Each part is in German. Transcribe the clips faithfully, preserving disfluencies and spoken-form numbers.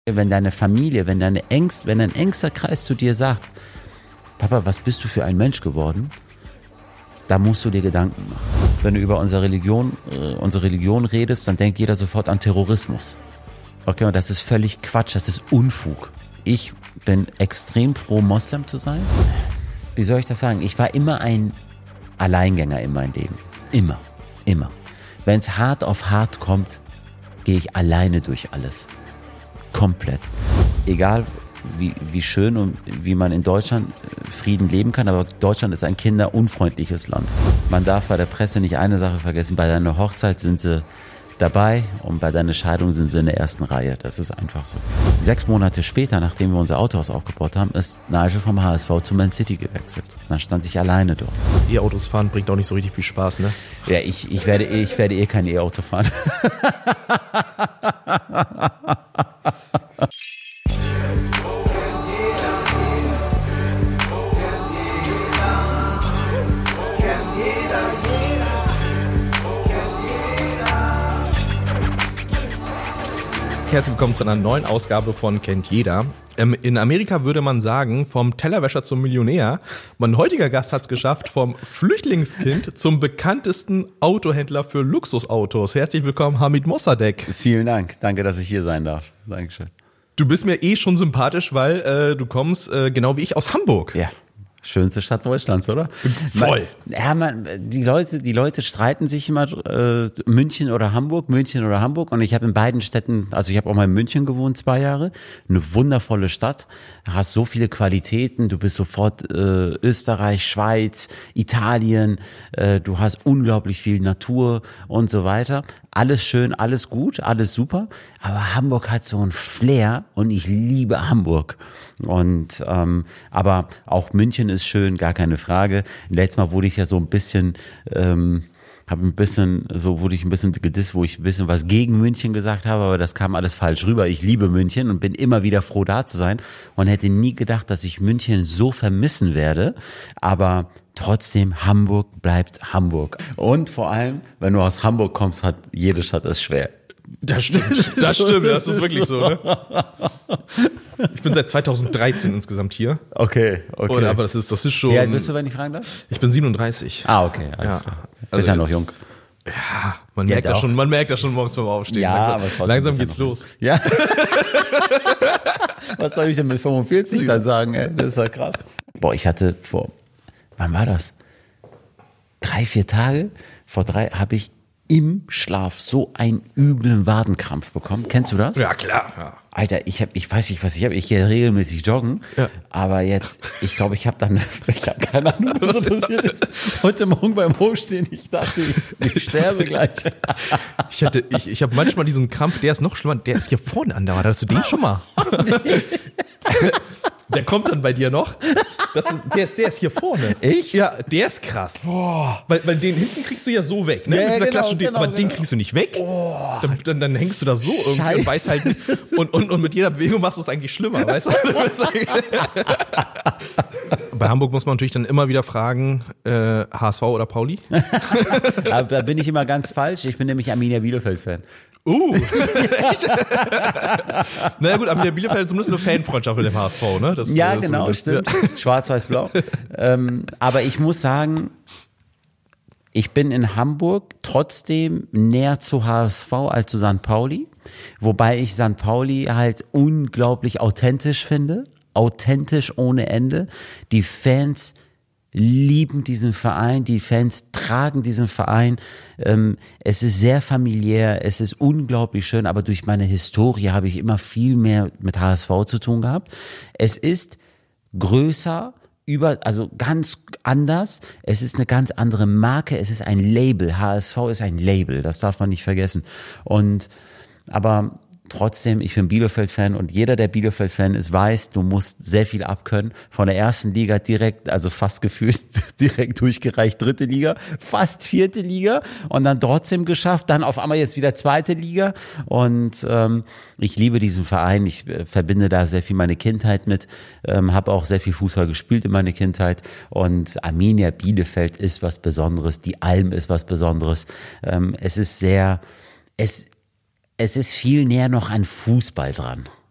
Wenn deine Familie, wenn deine Ängst, wenn dein engster Kreis zu dir sagt, Papa, was bist du für ein Mensch geworden? Da musst du dir Gedanken machen. Wenn du über unsere Religion, äh, unsere Religion redest, dann denkt jeder sofort an Terrorismus. Okay, und das ist völlig Quatsch, das ist Unfug. Ich bin extrem froh, Moslem zu sein. Wie soll ich das sagen? Ich war immer ein Alleingänger in meinem Leben. Immer, immer. Wenn es hart auf hart kommt, gehe ich alleine durch alles. Komplett. Egal wie, wie schön und wie man in Deutschland Frieden leben kann, aber Deutschland ist ein kinderunfreundliches Land. Man darf bei der Presse nicht eine Sache vergessen, bei deiner Hochzeit sind sie dabei und bei deiner Scheidung sind sie in der ersten Reihe. Das ist einfach so. Sechs Monate später, nachdem wir unser Autohaus aufgebaut haben, ist Nigel vom H S V zu Man City gewechselt. Dann stand ich alleine dort. E-Autos fahren bringt auch nicht so richtig viel Spaß, ne? Ja, ich, ich, werde, ich werde eh kein E-Auto fahren. Herzlich willkommen zu einer neuen Ausgabe von Kennt Jeder. Ähm, in Amerika würde man sagen, vom Tellerwäscher zum Millionär. Mein heutiger Gast hat es geschafft, vom Flüchtlingskind zum bekanntesten Autohändler für Luxusautos. Herzlich willkommen, Hamid Mossadegh. Vielen Dank. Danke, dass ich hier sein darf. Dankeschön. Du bist mir eh schon sympathisch, weil äh, du kommst, äh, genau wie ich, aus Hamburg. Ja. Schönste Stadt Deutschlands, oder? Voll. Man, ja, man, die Leute, die Leute streiten sich immer äh, München oder Hamburg, München oder Hamburg. Und ich habe in beiden Städten, also ich habe auch mal in München gewohnt, zwei Jahre. Eine wundervolle Stadt. Hast so viele Qualitäten. Du bist sofort äh, Österreich, Schweiz, Italien. Äh, du hast unglaublich viel Natur und so weiter. Alles schön, alles gut, alles super. Aber Hamburg hat so ein Flair und ich liebe Hamburg. Und ähm, aber auch München ist schön, gar keine Frage. Letztes Mal wurde ich ja so ein bisschen, ähm, habe ein bisschen, so wurde ich ein bisschen gedisst, wo ich ein bisschen was gegen München gesagt habe, aber das kam alles falsch rüber. Ich liebe München und bin immer wieder froh, da zu sein und hätte nie gedacht, dass ich München so vermissen werde. Aber trotzdem, Hamburg bleibt Hamburg. Und vor allem, wenn du aus Hamburg kommst, hat jede Stadt es schwer. Das stimmt, das stimmt, das ist wirklich so, ne? Ich bin seit zweitausenddreizehn insgesamt hier. Okay, okay. Oder, aber das ist, das ist schon. Wie alt bist du, wenn ich fragen darf? Ich bin siebenunddreißig. Ah, okay, alles ja. klar. Also bist ja noch jung. Ja, man Ja, merkt das doch. schon, man merkt das schon morgens beim Aufstehen. Ja, langsam aber trotzdem langsam ist ja geht's noch- los. Ja. Was soll ich denn mit fünfundvierzig dann sagen, ey? Das ist ja krass. Boah, ich hatte vor, wann war das? Drei, vier Tage? Vor drei habe ich im Schlaf so einen üblen Wadenkrampf bekommen. Kennst du das? Ja, klar. Ja. Alter, ich habe, ich weiß nicht, was ich habe. Ich gehe regelmäßig joggen, Ja. aber jetzt, ich glaube, ich habe dann, ich habe keine Ahnung, was so passiert ist. Heute Morgen beim Hochstehen, ich dachte, ich, ich sterbe gleich. Ich hatte, ich, ich habe manchmal diesen Krampf, der ist noch schlimmer, der ist hier vorne andauernd. Hattest du den schon mal? Der kommt dann bei dir noch. Das ist, der, ist, der ist hier vorne. Echt? Ja, der ist krass. Oh. Weil, weil den hinten kriegst du ja so weg, ne? Ja, Mit dieser genau, klassischen, genau, aber den genau. kriegst du nicht weg. Oh. Dann, dann, dann hängst du da so irgendwie Scheiße. und weißt halt nicht. Und, und, und mit jeder Bewegung machst du es eigentlich schlimmer, weißt du? Bei Hamburg muss man natürlich dann immer wieder fragen, äh, H S V oder Pauli? Aber da bin ich immer ganz falsch. Ich bin nämlich Arminia Bielefeld-Fan. Uh, echt? Naja gut, Arminia Bielefeld hat zumindest eine Fanfreundschaft mit dem H S V, ne? Das, Ja, das genau, zumindest- stimmt. Schwarz-Weiß-Blau. ähm, aber ich muss sagen, ich bin in Hamburg trotzdem näher zu H S V als zu Sankt Pauli. Wobei ich Sankt Pauli halt unglaublich authentisch finde. Authentisch ohne Ende. Die Fans lieben diesen Verein, die Fans tragen diesen Verein. Ähm, es ist sehr familiär, es ist unglaublich schön, aber durch meine Historie habe ich immer viel mehr mit H S V zu tun gehabt. Es ist größer, über, also ganz anders. Es ist eine ganz andere Marke, es ist ein Label. H S V ist ein Label, das darf man nicht vergessen. Und, aber trotzdem, ich bin Bielefeld-Fan und jeder, der Bielefeld-Fan ist, weiß, du musst sehr viel abkönnen. Von der ersten Liga direkt, also fast gefühlt direkt durchgereicht, dritte Liga, fast vierte Liga und dann trotzdem geschafft, dann auf einmal jetzt wieder zweite Liga und ähm, ich liebe diesen Verein, ich äh, verbinde da sehr viel meine Kindheit mit, ähm, habe auch sehr viel Fußball gespielt in meiner Kindheit und Arminia Bielefeld ist was Besonderes, die Alm ist was Besonderes, ähm, es ist sehr, es Es ist viel näher noch an Fußball dran.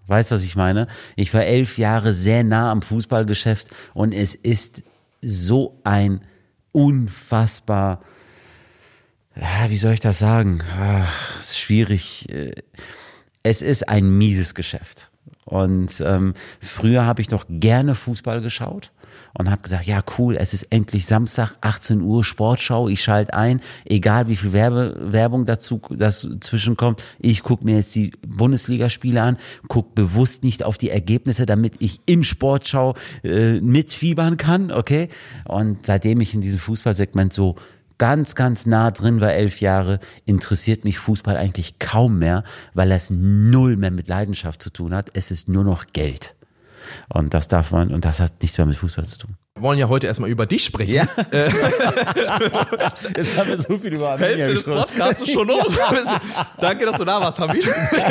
Weißt du, was ich meine? Ich war elf Jahre sehr nah am Fußballgeschäft und es ist so ein unfassbar, ja, wie soll ich das sagen? Ach, es ist schwierig. Es ist ein mieses Geschäft. Und ähm, früher habe ich noch gerne Fußball geschaut und habe gesagt, ja cool, es ist endlich Samstag, achtzehn Uhr, Sportschau, ich schalte ein, egal wie viel Werbe, Werbung dazu dazwischen kommt, ich gucke mir jetzt die Bundesligaspiele an, gucke bewusst nicht auf die Ergebnisse, damit ich im Sportschau äh, mitfiebern kann, okay? Und seitdem ich in diesem Fußballsegment so ganz, ganz nah drin war, elf Jahre, interessiert mich Fußball eigentlich kaum mehr, weil es null mehr mit Leidenschaft zu tun hat. Es ist nur noch Geld. Und das darf man, und das hat nichts mehr mit Fußball zu tun. Wir wollen ja heute erstmal über dich sprechen. Ja. Jetzt haben wir so viel über Arminia Hälfte des Podcasts ist schon um. Danke, dass du da warst, Hamid.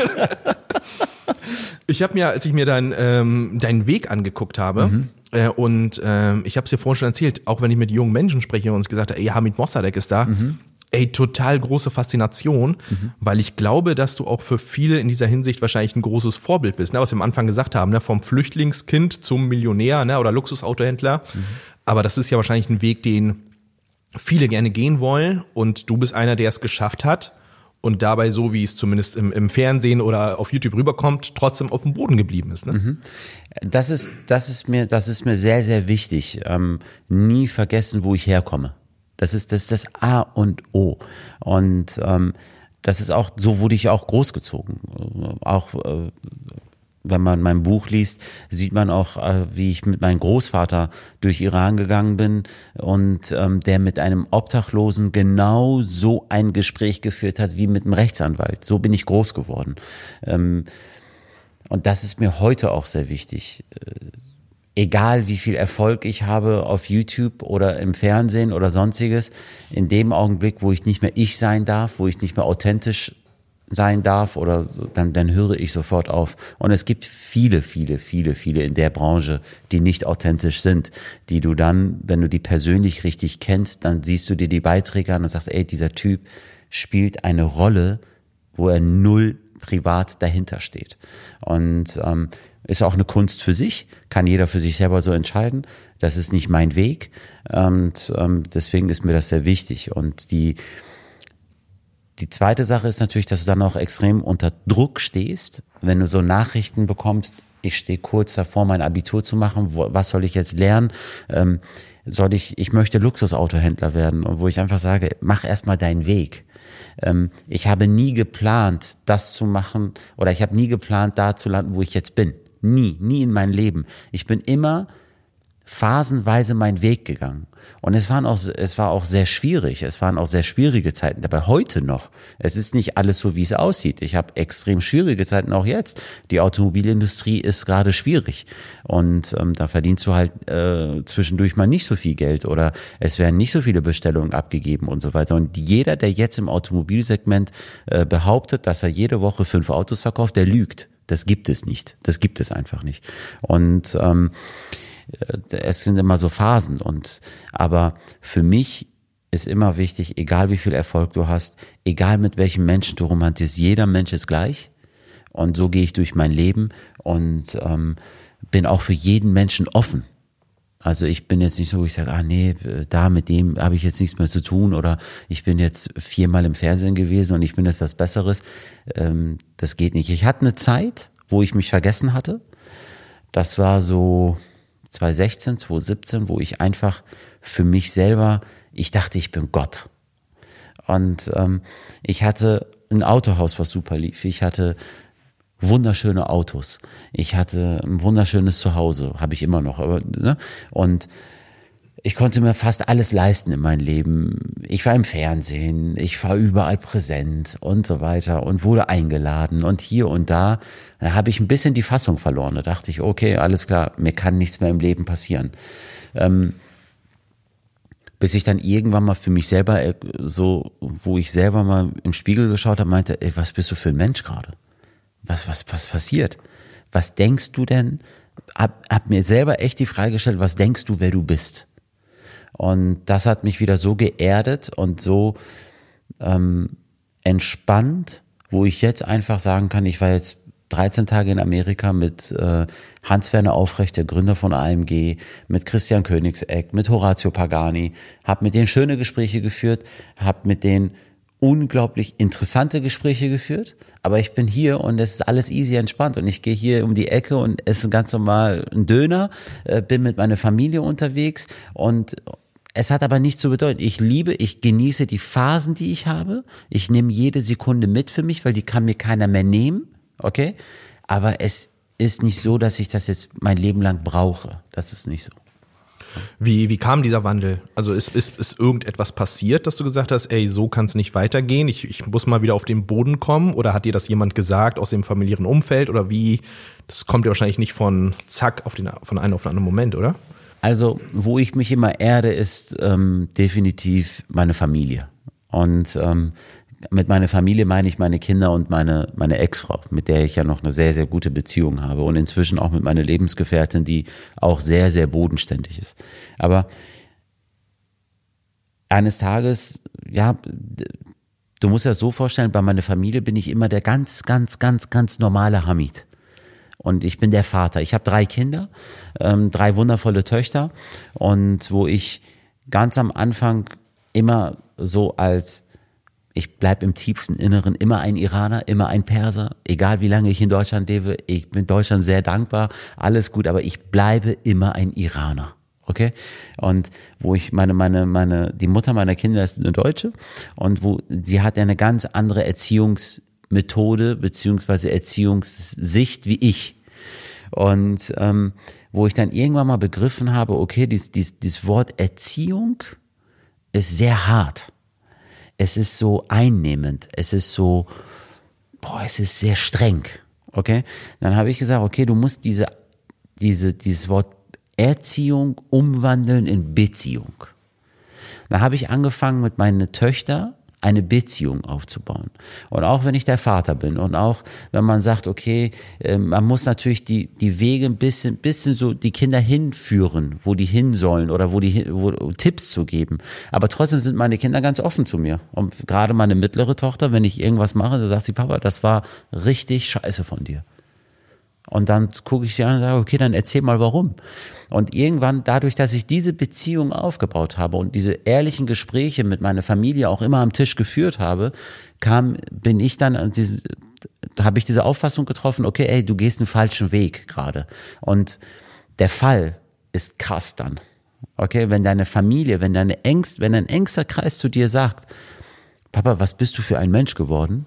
Ich habe mir, als ich mir dein, ähm, deinen Weg angeguckt habe, mhm. äh, und ähm, ich habe es dir vorhin schon erzählt, auch wenn ich mit jungen Menschen spreche und uns gesagt habe, ey, Hamid Mossadegh ist da, mhm. ey, total große Faszination, mhm. weil ich glaube, dass du auch für viele in dieser Hinsicht wahrscheinlich ein großes Vorbild bist, ne? Was wir am Anfang gesagt haben, ne? Vom Flüchtlingskind zum Millionär, ne? Oder Luxusautohändler. Mhm. Aber das ist ja wahrscheinlich ein Weg, den viele gerne gehen wollen und du bist einer, der es geschafft hat und dabei, so wie es zumindest im, im Fernsehen oder auf YouTube rüberkommt, trotzdem auf dem Boden geblieben ist. Ne? Mhm. Das ist, das ist mir, das ist mir sehr, sehr wichtig. Ähm, nie vergessen, wo ich herkomme. Das ist das, ist das A und O. Und ähm, das ist auch, so wurde ich auch großgezogen. Auch äh, wenn man mein Buch liest, sieht man auch, äh, wie ich mit meinem Großvater durch Iran gegangen bin und ähm, der mit einem Obdachlosen genau so ein Gespräch geführt hat wie mit einem Rechtsanwalt. So bin ich groß geworden. Ähm, und das ist mir heute auch sehr wichtig. Äh, Egal wie viel Erfolg ich habe auf YouTube oder im Fernsehen oder sonstiges, in dem Augenblick, wo ich nicht mehr ich sein darf, wo ich nicht mehr authentisch sein darf, oder dann, dann höre ich sofort auf. Und es gibt viele, viele, viele, viele in der Branche, die nicht authentisch sind, die du dann, wenn du die persönlich richtig kennst, dann siehst du dir die Beiträge an und sagst, ey, dieser Typ spielt eine Rolle, wo er null privat dahinter steht. Und ähm, ist auch eine Kunst für sich, kann jeder für sich selber so entscheiden. Das ist nicht mein Weg und ähm, deswegen ist mir das sehr wichtig. Und die die zweite Sache ist natürlich, dass du dann auch extrem unter Druck stehst, wenn du so Nachrichten bekommst, ich stehe kurz davor, mein Abitur zu machen, wo, was soll ich jetzt lernen? Ähm, soll ich, ich möchte Luxusautohändler werden, und wo ich einfach sage, mach erstmal deinen Weg. Ähm, ich habe nie geplant, das zu machen, oder ich habe nie geplant, da zu landen, wo ich jetzt bin. Nie, nie in meinem Leben. Ich bin immer phasenweise meinen Weg gegangen. Und es waren auch, es war auch sehr schwierig. Es waren auch sehr schwierige Zeiten. Dabei heute noch. Es ist nicht alles so, wie es aussieht. Ich habe extrem schwierige Zeiten auch jetzt. Die Automobilindustrie ist gerade schwierig. Und ähm, da verdienst du halt äh, zwischendurch mal nicht so viel Geld oder es werden nicht so viele Bestellungen abgegeben und so weiter. Und jeder, der jetzt im Automobilsegment äh, behauptet, dass er jede Woche fünf Autos verkauft, der lügt. Das gibt es nicht. Das gibt es einfach nicht. Und ähm, es sind immer so Phasen, und aber für mich ist immer wichtig, egal wie viel Erfolg du hast, egal mit welchem Menschen du romantisierst, jeder Mensch ist gleich, und so gehe ich durch mein Leben und ähm, bin auch für jeden Menschen offen. Also ich bin jetzt nicht so, wo ich sage, ah nee, da mit dem habe ich jetzt nichts mehr zu tun, oder ich bin jetzt viermal im Fernsehen gewesen und ich bin jetzt was Besseres. Ähm, das geht nicht. Ich hatte eine Zeit, wo ich mich vergessen hatte. Das war so zwanzig sechzehn, zwanzig siebzehn, wo ich einfach für mich selber, ich dachte, ich bin Gott. Und ähm, ich hatte ein Autohaus, was super lief. Ich hatte wunderschöne Autos. Ich hatte ein wunderschönes Zuhause, habe ich immer noch. Aber, ne? Und ich konnte mir fast alles leisten in meinem Leben. Ich war im Fernsehen, ich war überall präsent und so weiter und wurde eingeladen und hier und da. Da habe ich ein bisschen die Fassung verloren. Da dachte ich, okay, alles klar, mir kann nichts mehr im Leben passieren. Ähm, bis ich dann irgendwann mal für mich selber so, wo ich selber mal im Spiegel geschaut habe, meinte, ey, was bist du für ein Mensch gerade? Was, was, was passiert? Was denkst du denn? Hab, hab mir selber echt die Frage gestellt, was denkst du, wer du bist? Und das hat mich wieder so geerdet und so ähm, entspannt, wo ich jetzt einfach sagen kann, ich war jetzt dreizehn Tage in Amerika mit äh, Hans-Werner Aufrecht, der Gründer von A M G, mit Christian Koenigsegg, mit Horatio Pagani, habe mit denen schöne Gespräche geführt, habe mit denen unglaublich interessante Gespräche geführt, aber ich bin hier und es ist alles easy entspannt und ich gehe hier um die Ecke und esse ganz normal einen Döner, äh, bin mit meiner Familie unterwegs und es hat aber nichts zu bedeuten. Ich liebe, ich genieße die Phasen, die ich habe. Ich nehme jede Sekunde mit für mich, weil die kann mir keiner mehr nehmen, okay? Aber es ist nicht so, dass ich das jetzt mein Leben lang brauche. Das ist nicht so. Wie, wie kam dieser Wandel? Also ist, ist, ist irgendetwas passiert, dass du gesagt hast, ey, so kann es nicht weitergehen, ich, ich muss mal wieder auf den Boden kommen? Oder hat dir das jemand gesagt aus dem familiären Umfeld? Oder wie? Das kommt ja wahrscheinlich nicht von zack, auf den, von einem auf den anderen Moment, oder? Also, wo ich mich immer erde, ist ähm, definitiv meine Familie. Und ähm, mit meiner Familie meine ich meine Kinder und meine, meine Ex-Frau, mit der ich ja noch eine sehr, sehr gute Beziehung habe und inzwischen auch mit meiner Lebensgefährtin, die auch sehr, sehr bodenständig ist. Aber eines Tages, ja, du musst dir das so vorstellen, bei meiner Familie bin ich immer der ganz, ganz, ganz, ganz normale Hamid. Und ich bin der Vater. Ich habe drei Kinder, ähm, drei wundervolle Töchter und wo ich ganz am Anfang immer so als ich bleibe im tiefsten Inneren immer ein Iraner, immer ein Perser, egal wie lange ich in Deutschland lebe. Ich bin Deutschland sehr dankbar, alles gut, aber ich bleibe immer ein Iraner, okay? Und wo ich meine, meine, meine, die Mutter meiner Kinder ist eine Deutsche und wo sie hat ja eine ganz andere Erziehungsmethode beziehungsweise Erziehungssicht wie ich. Und ähm, wo ich dann irgendwann mal begriffen habe, okay, dieses, dieses, dieses Wort Erziehung ist sehr hart. Es ist so einnehmend, es ist so, boah, es ist sehr streng, okay? Dann habe ich gesagt, okay, du musst diese, diese, dieses Wort Erziehung umwandeln in Beziehung. Dann habe ich angefangen mit meinen Töchtern eine Beziehung aufzubauen. Und auch wenn ich der Vater bin und auch wenn man sagt, okay, man muss natürlich die, die Wege ein bisschen, bisschen so die Kinder hinführen, wo die hin sollen oder wo die wo, Tipps zu geben. Aber trotzdem sind meine Kinder ganz offen zu mir. Und gerade meine mittlere Tochter, wenn ich irgendwas mache, da sagt sie, Papa, das war richtig scheiße von dir. Und dann gucke ich sie an und sage, okay, dann erzähl mal warum. Und irgendwann, dadurch, dass ich diese Beziehung aufgebaut habe und diese ehrlichen Gespräche mit meiner Familie auch immer am Tisch geführt habe, kam, bin ich dann an diese, habe ich diese Auffassung getroffen, okay, ey, du gehst einen falschen Weg gerade. Und der Fall ist krass dann. Okay, wenn deine Familie, wenn deine Ängste, wenn ein engster Kreis zu dir sagt, Papa, was bist du für ein Mensch geworden?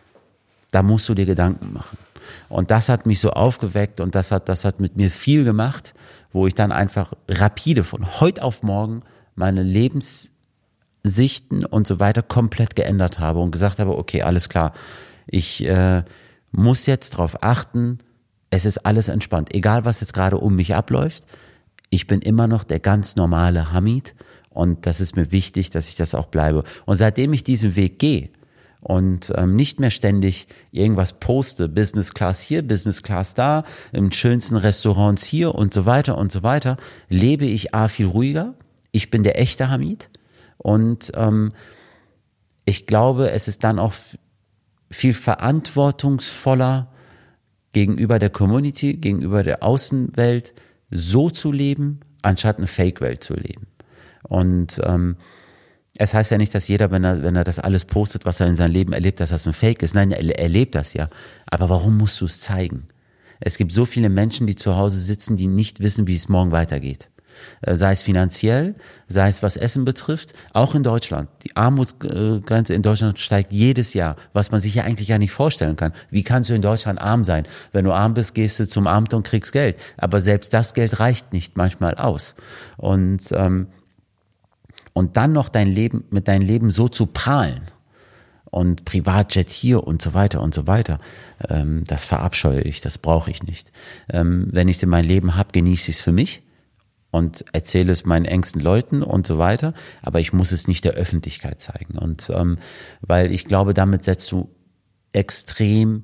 Da musst du dir Gedanken machen. Und das hat mich so aufgeweckt und das hat, das hat mit mir viel gemacht, wo ich dann einfach rapide von heute auf morgen meine Lebenssichten und so weiter komplett geändert habe und gesagt habe, okay, alles klar, ich äh, muss jetzt darauf achten, es ist alles entspannt, egal was jetzt gerade um mich abläuft, ich bin immer noch der ganz normale Hamid und das ist mir wichtig, dass ich das auch bleibe. Und seitdem ich diesen Weg gehe, und ähm, nicht mehr ständig irgendwas poste, Business Class hier, Business Class da, im schönsten Restaurants hier und so weiter und so weiter, lebe ich A viel ruhiger, ich bin der echte Hamid und ähm, ich glaube, es ist dann auch viel verantwortungsvoller gegenüber der Community, gegenüber der Außenwelt so zu leben, anstatt eine Fake-Welt zu leben. Und ähm, es heißt ja nicht, dass jeder, wenn er, wenn er das alles postet, was er in seinem Leben erlebt, dass das ein Fake ist. Nein, er erlebt das ja. Aber warum musst du es zeigen? Es gibt so viele Menschen, die zu Hause sitzen, die nicht wissen, wie es morgen weitergeht. Sei es finanziell, sei es was Essen betrifft, auch in Deutschland. Die Armutsgrenze in Deutschland steigt jedes Jahr, was man sich ja eigentlich ja nicht vorstellen kann. Wie kannst du in Deutschland arm sein? Wenn du arm bist, gehst du zum Amt und kriegst Geld. Aber selbst das Geld reicht nicht manchmal aus. Und ähm, Und dann noch dein Leben, mit deinem Leben so zu prahlen und Privatjet hier und so weiter und so weiter, ähm, das verabscheue ich, das brauche ich nicht. Ähm, wenn ich es in meinem Leben habe, genieße ich es für mich und erzähle es meinen engsten Leuten und so weiter, aber ich muss es nicht der Öffentlichkeit zeigen. Und ähm, weil ich glaube, damit setzt du extrem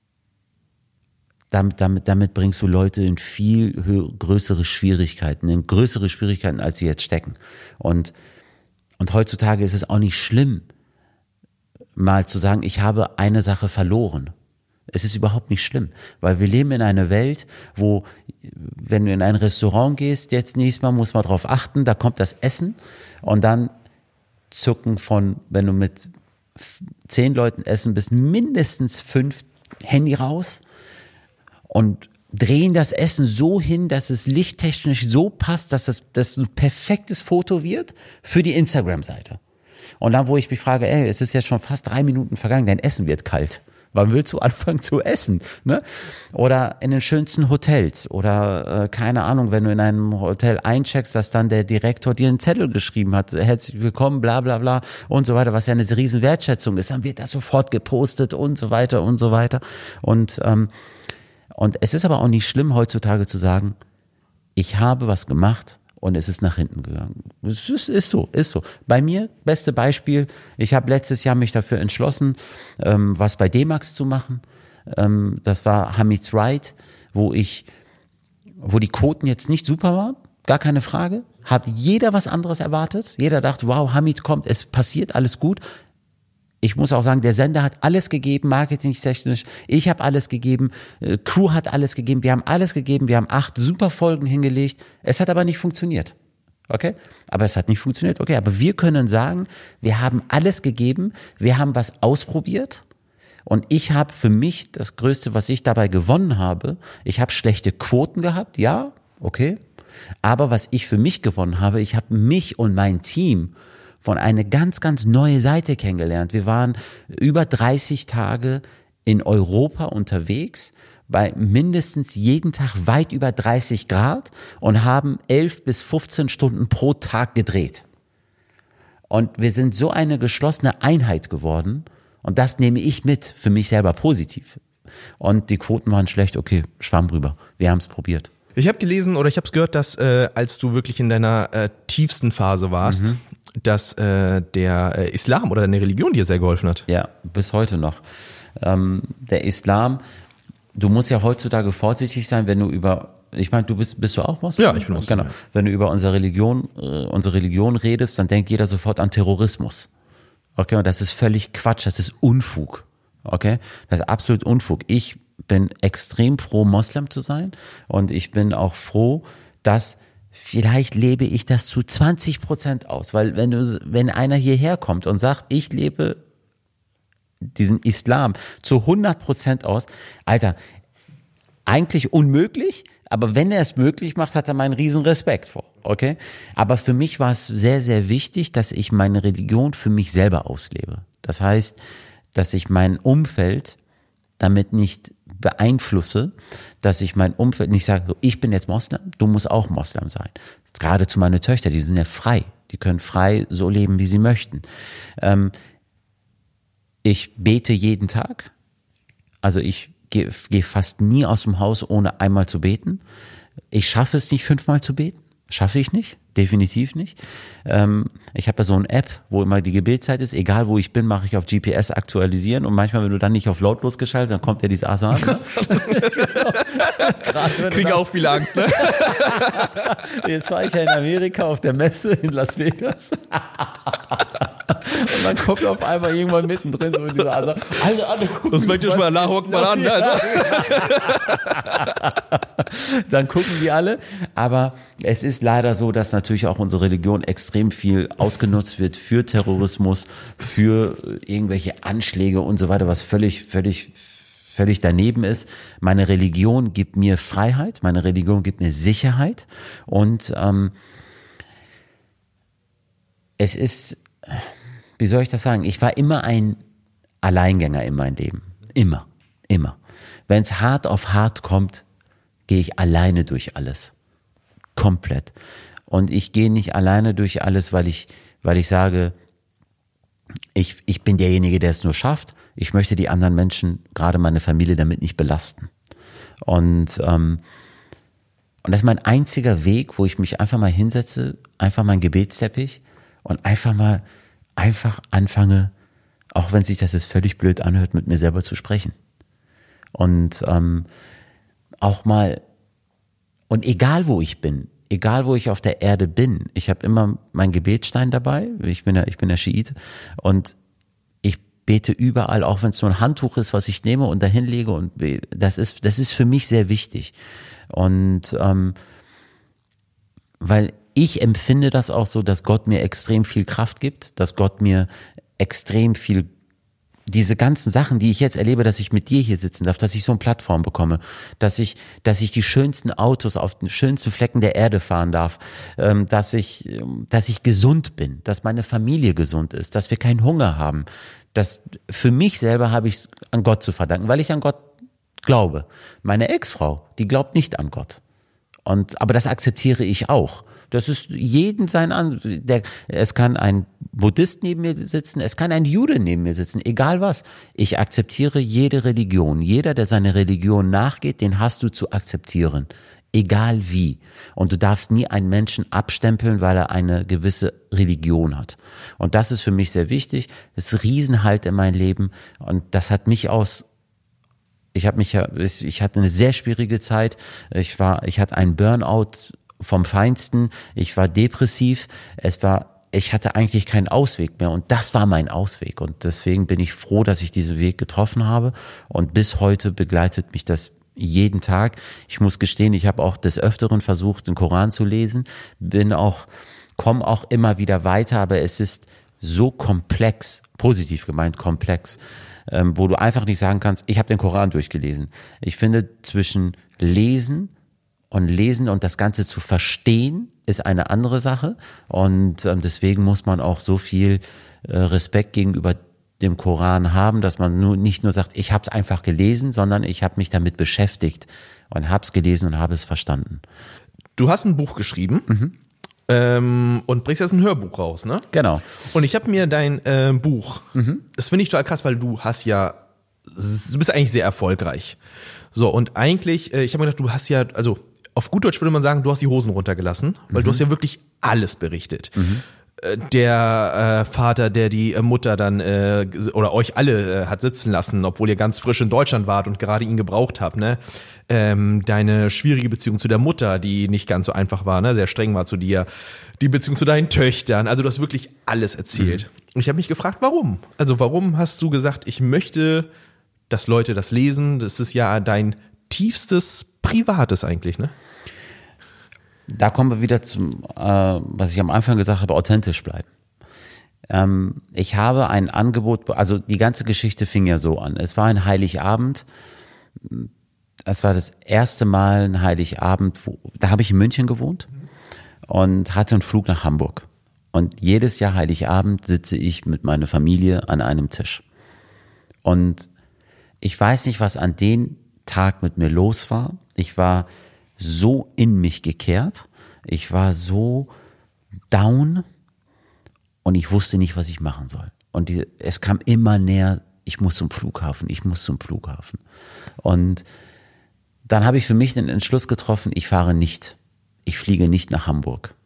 Damit, damit, damit bringst du Leute in viel höher, größere Schwierigkeiten, in größere Schwierigkeiten, als sie jetzt stecken. Und, und heutzutage ist es auch nicht schlimm, mal zu sagen, ich habe eine Sache verloren. Es ist überhaupt nicht schlimm, weil wir leben in einer Welt, wo, wenn du in ein Restaurant gehst, jetzt nächstes Mal muss man drauf achten, da kommt das Essen und dann zucken von, wenn du mit zehn Leuten essen bist, mindestens fünf Handy raus und drehen das Essen so hin, dass es lichttechnisch so passt, dass es dass ein perfektes Foto wird für die Instagram-Seite. Und dann, wo ich mich frage, ey, es ist jetzt schon fast drei Minuten vergangen, dein Essen wird kalt. Wann willst du anfangen zu essen? Ne? Oder in den schönsten Hotels oder äh, keine Ahnung, wenn du in einem Hotel eincheckst, dass dann der Direktor dir einen Zettel geschrieben hat, herzlich willkommen, bla bla bla und so weiter, was ja eine riesen Wertschätzung ist, dann wird das sofort gepostet und so weiter und so weiter. Und, ähm, und es ist aber auch nicht schlimm, heutzutage zu sagen, ich habe was gemacht, und es ist nach hinten gegangen. Es ist, ist so, ist so. Bei mir, beste Beispiel, ich habe letztes Jahr mich dafür entschlossen, ähm, was bei D-Max zu machen. Ähm, das war Hamid's Ride, wo ich, wo die Quoten jetzt nicht super waren, gar keine Frage. Hat jeder was anderes erwartet. Jeder dachte, wow, Hamid kommt, es passiert, alles gut. Ich muss auch sagen, der Sender hat alles gegeben, marketingtechnisch. Ich habe alles gegeben, äh, Crew hat alles gegeben. Wir haben alles gegeben. Wir haben acht super Folgen hingelegt. Es hat aber nicht funktioniert. Okay? Aber es hat nicht funktioniert. Okay, aber wir können sagen, wir haben alles gegeben. Wir haben was ausprobiert. Und ich habe für mich das Größte, was ich dabei gewonnen habe, ich habe schlechte Quoten gehabt. Ja, okay. Aber was ich für mich gewonnen habe, ich habe mich und mein Team von einer ganz, ganz neue Seite kennengelernt. Wir waren über dreißig Tage in Europa unterwegs, bei mindestens jeden Tag weit über dreißig Grad und haben elf bis fünfzehn Stunden pro Tag gedreht. Und wir sind so eine geschlossene Einheit geworden und das nehme ich mit, für mich selber positiv. Und die Quoten waren schlecht, okay, schwamm drüber, wir haben es probiert. Ich habe gelesen oder ich habe es gehört, dass äh, als du wirklich in deiner äh, tiefsten Phase warst, mhm. dass äh, der äh, Islam oder deine Religion dir sehr geholfen hat. Ja, bis heute noch. Ähm, der Islam, du musst ja heutzutage vorsichtig sein, wenn du über, ich meine, du bist, bist du auch Moslem? Ja, ich bin Moslem. Genau. Wenn du über unsere Religion, äh, unsere Religion redest, dann denkt jeder sofort an Terrorismus. Okay, und das ist völlig Quatsch, das ist Unfug. Okay, das ist absolut Unfug. Ich bin extrem froh, Moslem zu sein und ich bin auch froh, dass vielleicht lebe ich das zu zwanzig Prozent aus, weil wenn du, wenn einer hierher kommt und sagt, ich lebe diesen Islam zu hundert Prozent aus, Alter, eigentlich unmöglich, aber wenn er es möglich macht, hat er meinen riesen Respekt vor, okay? Aber für mich war es sehr, sehr wichtig, dass ich meine Religion für mich selber auslebe. Das heißt, dass ich mein Umfeld damit nicht beeinflusse, dass ich mein Umfeld nicht sage, ich bin jetzt Moslem, du musst auch Moslem sein. Gerade zu meine Töchter, die sind ja frei, die können frei so leben, wie sie möchten. Ähm, ich bete jeden Tag, also ich gehe geh fast nie aus dem Haus, ohne einmal zu beten. Ich schaffe es nicht, fünfmal zu beten, schaffe ich nicht. Definitiv nicht. Ähm, ich habe ja so eine App, wo immer die Gebetszeit ist. Egal wo ich bin, mache ich auf G P S aktualisieren. Und manchmal, wenn du dann nicht auf lautlos geschaltet, dann kommt ja dieses Asan. Ne? Kriege auch viel Angst, ne? Jetzt war ich ja in Amerika auf der Messe in Las Vegas. Und dann kommt auf einmal irgendwann mittendrin so dieser Asan. Alle, alle gucken, das möchte ich mal nachhocken mal an. Also. Dann gucken die alle. Aber es ist leider so, dass natürlich auch unsere Religion extrem viel ausgenutzt wird für Terrorismus, für irgendwelche Anschläge und so weiter, was völlig, völlig, völlig daneben ist. Meine Religion gibt mir Freiheit, meine Religion gibt mir Sicherheit und ähm, es ist, wie soll ich das sagen, ich war immer ein Alleingänger in meinem Leben. Immer, immer. Wenn es hart auf hart kommt, gehe ich alleine durch alles. Komplett. Und ich gehe nicht alleine durch alles, weil ich, weil ich sage, ich, ich bin derjenige, der es nur schafft. Ich möchte die anderen Menschen, gerade meine Familie, damit nicht belasten. Und, ähm, und das ist mein einziger Weg, wo ich mich einfach mal hinsetze, einfach meinen Gebetsteppich und einfach mal, einfach anfange, auch wenn sich das jetzt völlig blöd anhört, mit mir selber zu sprechen. Und ähm, auch mal, und egal wo ich bin, egal wo ich auf der Erde bin, ich habe immer meinen Gebetsstein dabei, ich bin ja, ich bin ja Schiite und ich bete überall, auch wenn es nur ein Handtuch ist, was ich nehme und dahin lege. Und das ist, das ist für mich sehr wichtig. Und ähm, weil ich empfinde das auch so, dass Gott mir extrem viel Kraft gibt, dass Gott mir extrem viel, diese ganzen Sachen, die ich jetzt erlebe, dass ich mit dir hier sitzen darf, dass ich so eine Plattform bekomme, dass ich, dass ich die schönsten Autos auf den schönsten Flecken der Erde fahren darf, ähm, dass ich, dass ich gesund bin, dass meine Familie gesund ist, dass wir keinen Hunger haben. Das, für mich selber habe ich es an Gott zu verdanken, weil ich an Gott glaube. Meine Ex-Frau, die glaubt nicht an Gott. Und, aber das akzeptiere ich auch. Das ist jeden sein an. Der, es kann ein Buddhist neben mir sitzen, es kann ein Jude neben mir sitzen, egal was. Ich akzeptiere jede Religion. Jeder, der seine Religion nachgeht, den hast du zu akzeptieren. Egal wie. Und du darfst nie einen Menschen abstempeln, weil er eine gewisse Religion hat. Und das ist für mich sehr wichtig. Das ist Riesenhalt in mein Leben. Und das hat mich aus Ich habe mich ja, ich hatte eine sehr schwierige Zeit. Ich war, ich hatte einen Burnout vom Feinsten. Ich war depressiv. Es war, ich hatte eigentlich keinen Ausweg mehr und das war mein Ausweg. Und deswegen bin ich froh, dass ich diesen Weg getroffen habe. Und bis heute begleitet mich das jeden Tag. Ich muss gestehen, ich habe auch des Öfteren versucht, den Koran zu lesen. Bin auch, komme auch immer wieder weiter, aber es ist so komplex, positiv gemeint komplex, Ähm, wo du einfach nicht sagen kannst, ich habe den Koran durchgelesen. Ich finde, zwischen Lesen und Lesen und das Ganze zu verstehen, ist eine andere Sache. Und ähm, deswegen muss man auch so viel äh, Respekt gegenüber dem Koran haben, dass man nur, nicht nur sagt, ich habe es einfach gelesen, sondern ich habe mich damit beschäftigt und habe es gelesen und habe es verstanden. Du hast ein Buch geschrieben. Mhm. Ähm, und bringst jetzt ein Hörbuch raus, ne? Genau. Und ich habe mir dein äh, Buch, mhm. das finde ich total krass, weil du hast ja, du bist eigentlich sehr erfolgreich. So, und eigentlich, äh, ich habe mir gedacht, du hast ja, also auf gut Deutsch würde man sagen, du hast die Hosen runtergelassen, weil mhm. du hast ja wirklich alles berichtet. Mhm. Der äh, Vater, der die äh, Mutter dann äh, oder euch alle äh, hat sitzen lassen, obwohl ihr ganz frisch in Deutschland wart und gerade ihn gebraucht habt, ne? Ähm, deine schwierige Beziehung zu der Mutter, die nicht ganz so einfach war, ne? Sehr streng war zu dir. Die Beziehung zu deinen Töchtern, also du hast wirklich alles erzählt. Mhm. Und ich habe mich gefragt, warum? Also warum hast du gesagt, ich möchte, dass Leute das lesen? Das ist ja dein tiefstes Privates eigentlich, ne? Da kommen wir wieder zum, äh, was ich am Anfang gesagt habe, authentisch bleiben. Ähm, ich habe ein Angebot, also die ganze Geschichte fing ja so an. Es war ein Heiligabend. Es war das erste Mal ein Heiligabend, wo, da habe ich in München gewohnt und hatte einen Flug nach Hamburg. Und jedes Jahr Heiligabend sitze ich mit meiner Familie an einem Tisch. Und ich weiß nicht, was an dem Tag mit mir los war. Ich war so in mich gekehrt. Ich war so down und ich wusste nicht, was ich machen soll. Und die, es kam immer näher, ich muss zum Flughafen, ich muss zum Flughafen. Und dann habe ich für mich den Entschluss getroffen, ich fahre nicht. Ich fliege nicht nach Hamburg.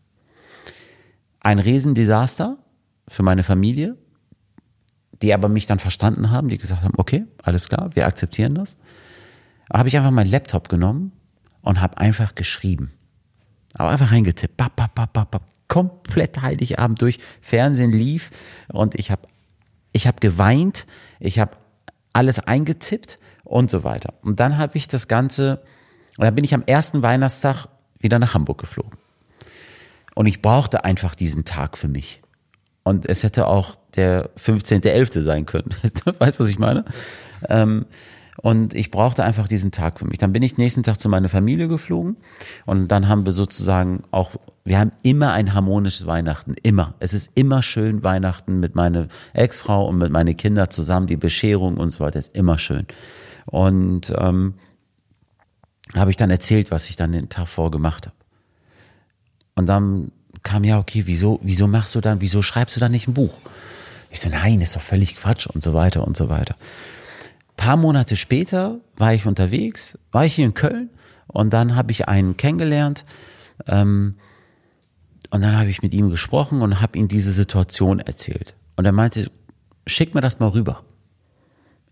Ein Riesendesaster für meine Familie, die aber mich dann verstanden haben, die gesagt haben, okay, alles klar, wir akzeptieren das. Da habe ich einfach meinen Laptop genommen und habe einfach geschrieben. Aber einfach reingetippt. Bap, bap, bap, bap, bap. Komplett Heiligabend durch. Fernsehen lief und ich habe ich hab geweint. Ich habe alles eingetippt und so weiter. Und dann habe ich das Ganze, und dann bin ich am ersten Weihnachtstag wieder nach Hamburg geflogen. Und ich brauchte einfach diesen Tag für mich. Und es hätte auch der fünfzehnter elfte sein können. Weißt du, was ich meine? Ähm, Und ich brauchte einfach diesen Tag für mich. Dann bin ich nächsten Tag zu meiner Familie geflogen und dann haben wir sozusagen auch, wir haben immer ein harmonisches Weihnachten, immer. Es ist immer schön Weihnachten mit meiner Ex-Frau und mit meinen Kindern zusammen, die Bescherung und so weiter ist immer schön. Und ähm, habe ich dann erzählt, was ich dann den Tag vorher gemacht habe. Und dann kam ja, okay, wieso, wieso machst du dann, wieso schreibst du dann nicht ein Buch? Ich so, nein, ist doch völlig Quatsch und so weiter und so weiter. Paar Monate später war ich unterwegs, war ich hier in Köln und dann habe ich einen kennengelernt ähm, und dann habe ich mit ihm gesprochen und habe ihm diese Situation erzählt. Und er meinte, schick mir das mal rüber.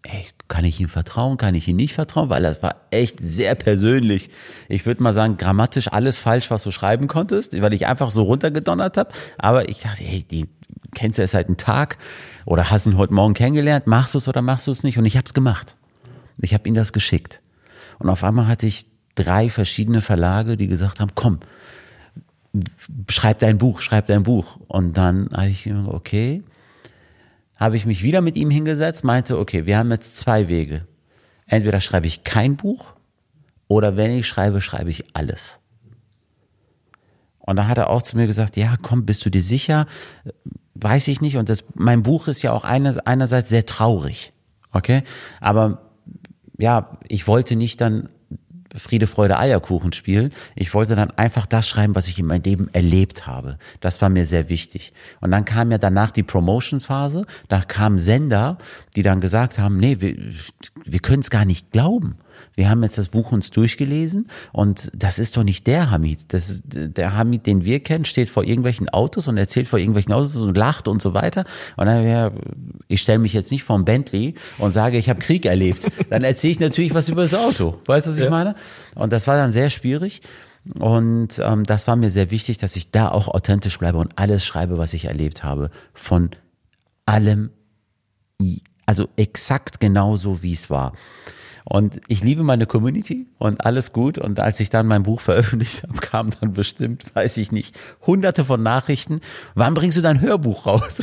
ey, kann ich ihm vertrauen, kann ich ihm nicht vertrauen, weil das war echt sehr persönlich. Ich würde mal sagen, grammatisch alles falsch, was du schreiben konntest, weil ich einfach so runtergedonnert habe. Aber ich dachte, ey, die kennst du erst seit einem Tag oder hast ihn heute Morgen kennengelernt, machst du es oder machst du es nicht? Und ich habe es gemacht. Ich habe ihm das geschickt. Und auf einmal hatte ich drei verschiedene Verlage, die gesagt haben, komm, schreib dein Buch, schreib dein Buch. Und dann habe ich gesagt, okay, habe ich mich wieder mit ihm hingesetzt, meinte, okay, wir haben jetzt zwei Wege. Entweder schreibe ich kein Buch oder wenn ich schreibe, schreibe ich alles. Und dann hat er auch zu mir gesagt, ja, komm, bist du dir sicher? Weiß ich nicht. Und das, mein Buch ist ja auch einerseits sehr traurig, okay? Aber ja, ich wollte nicht dann Friede, Freude, Eierkuchen spielen. Ich wollte dann einfach das schreiben, was ich in meinem Leben erlebt habe. Das war mir sehr wichtig. Und dann kam ja danach die Promotion-Phase. Da kamen Sender, die dann gesagt haben, nee, wir, wir können es gar nicht glauben. Wir haben jetzt das Buch uns durchgelesen und das ist doch nicht der Hamid. Das ist, der Hamid, den wir kennen, steht vor irgendwelchen Autos und erzählt vor irgendwelchen Autos und lacht und so weiter. Und dann, ja, ich stelle mich jetzt nicht vor ein Bentley und sage, ich habe Krieg erlebt. Dann erzähle ich natürlich was über das Auto. Weißt du, was ich ja. meine? Und das war dann sehr schwierig. Und ähm, das war mir sehr wichtig, dass ich da auch authentisch bleibe und alles schreibe, was ich erlebt habe. Von allem, also exakt genauso, wie es war. Und ich liebe meine Community und alles gut. Und als ich dann mein Buch veröffentlicht habe, kamen dann bestimmt, weiß ich nicht, hunderte von Nachrichten. Wann bringst du dein Hörbuch raus?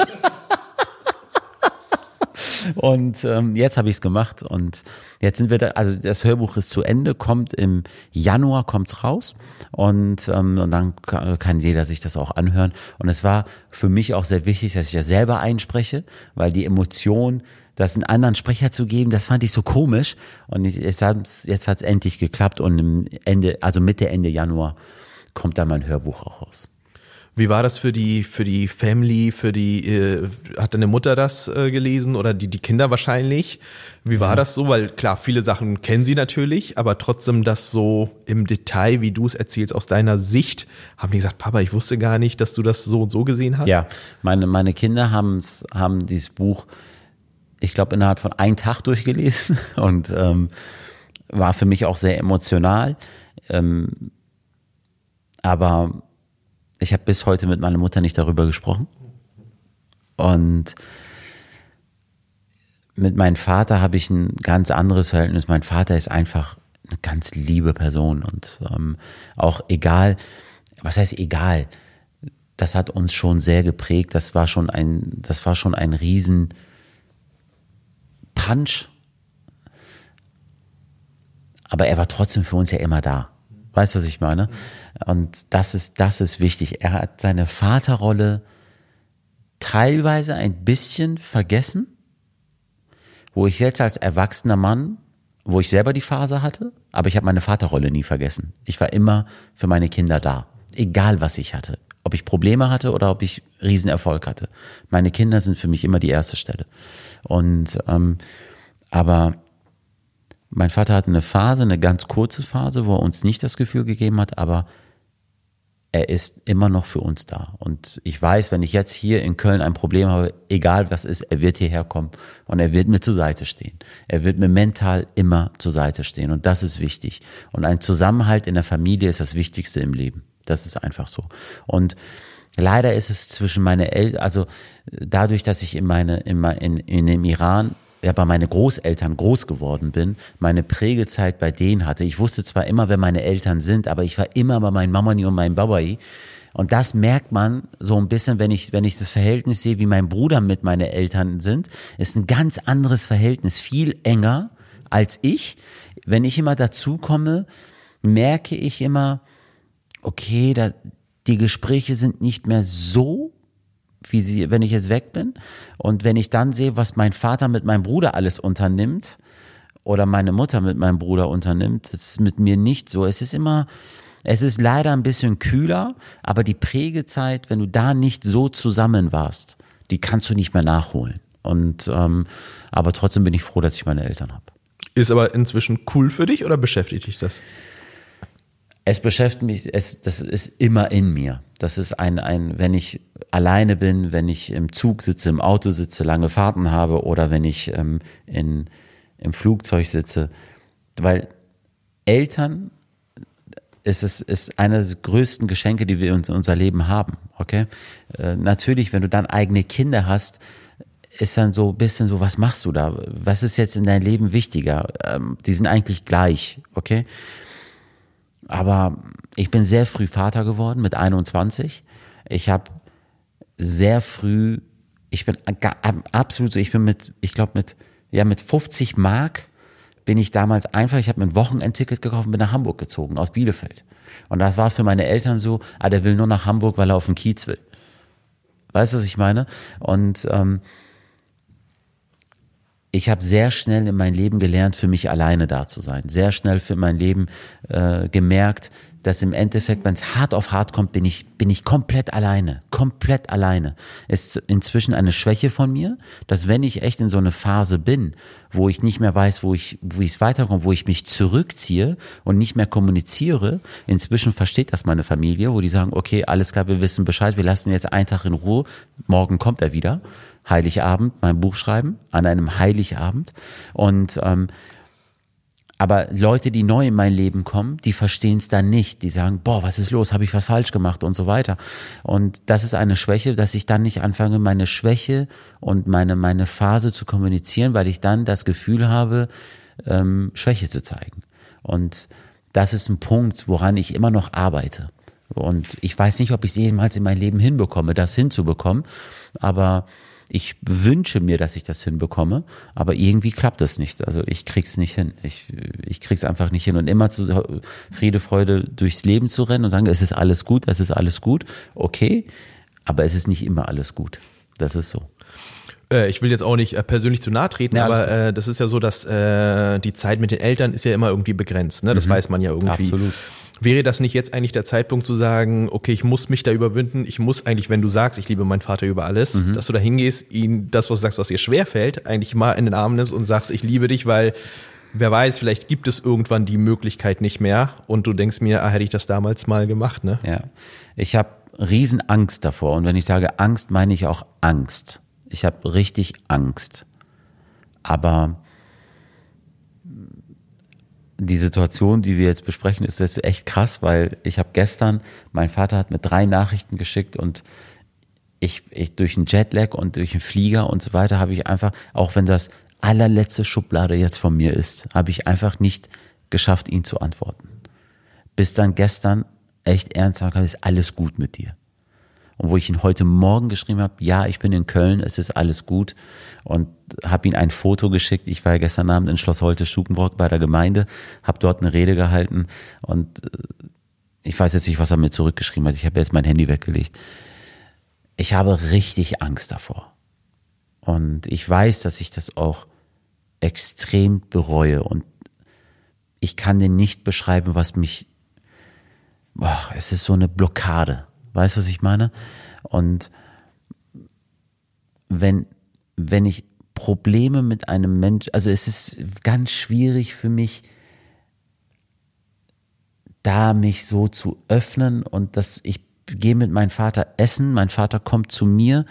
Und ähm, jetzt habe ich es gemacht und jetzt sind wir da, also das Hörbuch ist zu Ende, kommt im Januar, kommt's raus und, ähm, und dann kann jeder sich das auch anhören. Und es war für mich auch sehr wichtig, dass ich das selber einspreche, weil die Emotion, das einen anderen Sprecher zu geben, das fand ich so komisch. Und jetzt hat's, jetzt hat's endlich geklappt und im Ende, also Mitte, Ende Januar kommt dann mein Hörbuch auch raus. Wie war das für die für die Family, für die äh, hat deine Mutter das äh, gelesen oder die die Kinder wahrscheinlich? Wie war das so? Weil klar, viele Sachen kennen sie natürlich, aber trotzdem das so im Detail, wie du es erzählst aus deiner Sicht, haben die gesagt, Papa, ich wusste gar nicht, dass du das so und so gesehen hast. Ja, meine meine Kinder haben's haben dieses Buch, ich glaube, innerhalb von einem Tag durchgelesen und ähm, war für mich auch sehr emotional. Ähm, aber ich habe bis heute mit meiner Mutter nicht darüber gesprochen. Und mit meinem Vater habe ich ein ganz anderes Verhältnis. Mein Vater ist einfach eine ganz liebe Person und ähm, auch egal, was heißt egal, das hat uns schon sehr geprägt. Das war schon ein, das war schon ein riesen Punch. Aber er war trotzdem für uns ja immer da. Weißt du, was ich meine? Und das ist, das ist wichtig. Er hat seine Vaterrolle teilweise ein bisschen vergessen, wo ich jetzt als erwachsener Mann, wo ich selber die Phase hatte, aber ich habe meine Vaterrolle nie vergessen. Ich war immer für meine Kinder da, egal was ich hatte. Ob ich Probleme hatte oder ob ich Riesenerfolg hatte. Meine Kinder sind für mich immer die erste Stelle. Und ähm, aber mein Vater hatte eine Phase, eine ganz kurze Phase, wo er uns nicht das Gefühl gegeben hat, aber er ist immer noch für uns da. Und ich weiß, wenn ich jetzt hier in Köln ein Problem habe, egal was ist, er wird hierher kommen und er wird mir zur Seite stehen. Er wird mir mental immer zur Seite stehen und das ist wichtig. Und ein Zusammenhalt in der Familie ist das Wichtigste im Leben. Das ist einfach so. Und leider ist es zwischen meine Eltern, also dadurch, dass ich in meine, in, in, in dem Iran ja, bei meinen Großeltern groß geworden bin, meine Prägezeit bei denen hatte. Ich wusste zwar immer, wer meine Eltern sind, aber ich war immer bei meinen Mamani und meinem Babai. Und das merkt man so ein bisschen, wenn ich, wenn ich das Verhältnis sehe, wie mein Bruder mit meinen Eltern sind, ist ein ganz anderes Verhältnis, viel enger als ich. Wenn ich immer dazu komme, merke ich immer, okay, da, die Gespräche sind nicht mehr so, wie sie, wenn ich jetzt weg bin. Und wenn ich dann sehe, was mein Vater mit meinem Bruder alles unternimmt oder meine Mutter mit meinem Bruder unternimmt, das ist mit mir nicht so. Es ist immer, es ist leider ein bisschen kühler, aber die Prägezeit, wenn du da nicht so zusammen warst, die kannst du nicht mehr nachholen. Und ähm, aber trotzdem bin ich froh, dass ich meine Eltern habe. Ist aber inzwischen cool für dich oder beschäftigt dich das? Es beschäftigt mich, es, das ist immer in mir. Das ist ein, ein, wenn ich alleine bin, wenn ich im Zug sitze, im Auto sitze, lange Fahrten habe oder wenn ich ähm, in, im Flugzeug sitze. Weil Eltern ist es ist einer der größten Geschenke, die wir uns in unser Leben haben. Okay? Äh, natürlich, wenn du dann eigene Kinder hast, ist dann so ein bisschen so, was machst du da? Was ist jetzt in deinem Leben wichtiger? Ähm, die sind eigentlich gleich, okay? Aber ich bin sehr früh Vater geworden, mit einundzwanzig. Ich habe sehr früh, ich bin absolut so, ich bin mit, ich glaube mit, ja mit fünfzig Mark bin ich damals einfach, ich habe mir ein Wochenendticket gekauft und bin nach Hamburg gezogen, aus Bielefeld. Und das war für meine Eltern so, ah, der will nur nach Hamburg, weil er auf den Kiez will. Weißt du, was ich meine? Und ähm, ich habe sehr schnell in meinem Leben gelernt, für mich alleine da zu sein. Sehr schnell für mein Leben äh, gemerkt, dass im Endeffekt, wenn es hart auf hart kommt, bin ich bin ich komplett alleine. Komplett alleine. Ist inzwischen eine Schwäche von mir, dass wenn ich echt in so eine Phase bin, wo ich nicht mehr weiß, wo ich wo es weiterkommt, wo ich mich zurückziehe und nicht mehr kommuniziere, inzwischen versteht das meine Familie, wo die sagen, okay, alles klar, wir wissen Bescheid, wir lassen jetzt einen Tag in Ruhe, morgen kommt er wieder. Heiligabend, mein Buch schreiben, an einem Heiligabend. Und ähm, aber Leute, die neu in mein Leben kommen, die verstehen es dann nicht. Die sagen, boah, was ist los? Habe ich was falsch gemacht und so weiter. Und das ist eine Schwäche, dass ich dann nicht anfange, meine Schwäche und meine meine Phase zu kommunizieren, weil ich dann das Gefühl habe, ähm, Schwäche zu zeigen. Und das ist ein Punkt, woran ich immer noch arbeite. Und ich weiß nicht, ob ich es jemals in meinem Leben hinbekomme, das hinzubekommen. Aber ich wünsche mir, dass ich das hinbekomme, aber irgendwie klappt das nicht. Also ich krieg's nicht hin. Ich, ich krieg's einfach nicht hin. Und immer zu Friede, Freude durchs Leben zu rennen und sagen, es ist alles gut, es ist alles gut. Okay, aber es ist nicht immer alles gut. Das ist so. Ich will jetzt auch nicht persönlich zu nahe treten, ja, aber äh, das ist ja so, dass äh, die Zeit mit den Eltern ist ja immer irgendwie begrenzt. Ne? Das mhm. weiß man ja irgendwie. Absolut. Wäre das nicht jetzt eigentlich der Zeitpunkt zu sagen, okay, ich muss mich da überwinden, ich muss eigentlich, wenn du sagst, ich liebe meinen Vater über alles, mhm. dass du da hingehst, ihn das, was du sagst, was dir schwerfällt, eigentlich mal in den Arm nimmst und sagst, ich liebe dich, weil wer weiß, vielleicht gibt es irgendwann die Möglichkeit nicht mehr und du denkst mir, ah, hätte ich das damals mal gemacht, ne? Ja, ich habe riesen Angst davor und wenn ich sage Angst, meine ich auch Angst. Ich habe richtig Angst, aber die Situation, die wir jetzt besprechen, ist jetzt echt krass, weil ich habe gestern, mein Vater hat mir drei Nachrichten geschickt und ich, ich durch einen Jetlag und durch einen Flieger und so weiter habe ich einfach, auch wenn das allerletzte Schublade jetzt von mir ist, habe ich einfach nicht geschafft, ihn zu antworten. Bis dann gestern echt ernsthaft, ist alles gut mit dir. Und wo ich ihn heute Morgen geschrieben habe, ja, ich bin in Köln, es ist alles gut und habe ihm ein Foto geschickt. Ich war ja gestern Abend in Schloss Holte-Stukenbrock bei der Gemeinde, habe dort eine Rede gehalten und ich weiß jetzt nicht, was er mir zurückgeschrieben hat. Ich habe jetzt mein Handy weggelegt. Ich habe richtig Angst davor und ich weiß, dass ich das auch extrem bereue und ich kann dir nicht beschreiben, was mich, boah, es ist so eine Blockade. Weißt du, was ich meine? Und wenn, wenn ich Probleme mit einem Mensch, also es ist ganz schwierig für mich, da mich so zu öffnen und dass ich gehe mit meinem Vater essen, mein Vater kommt zu mir,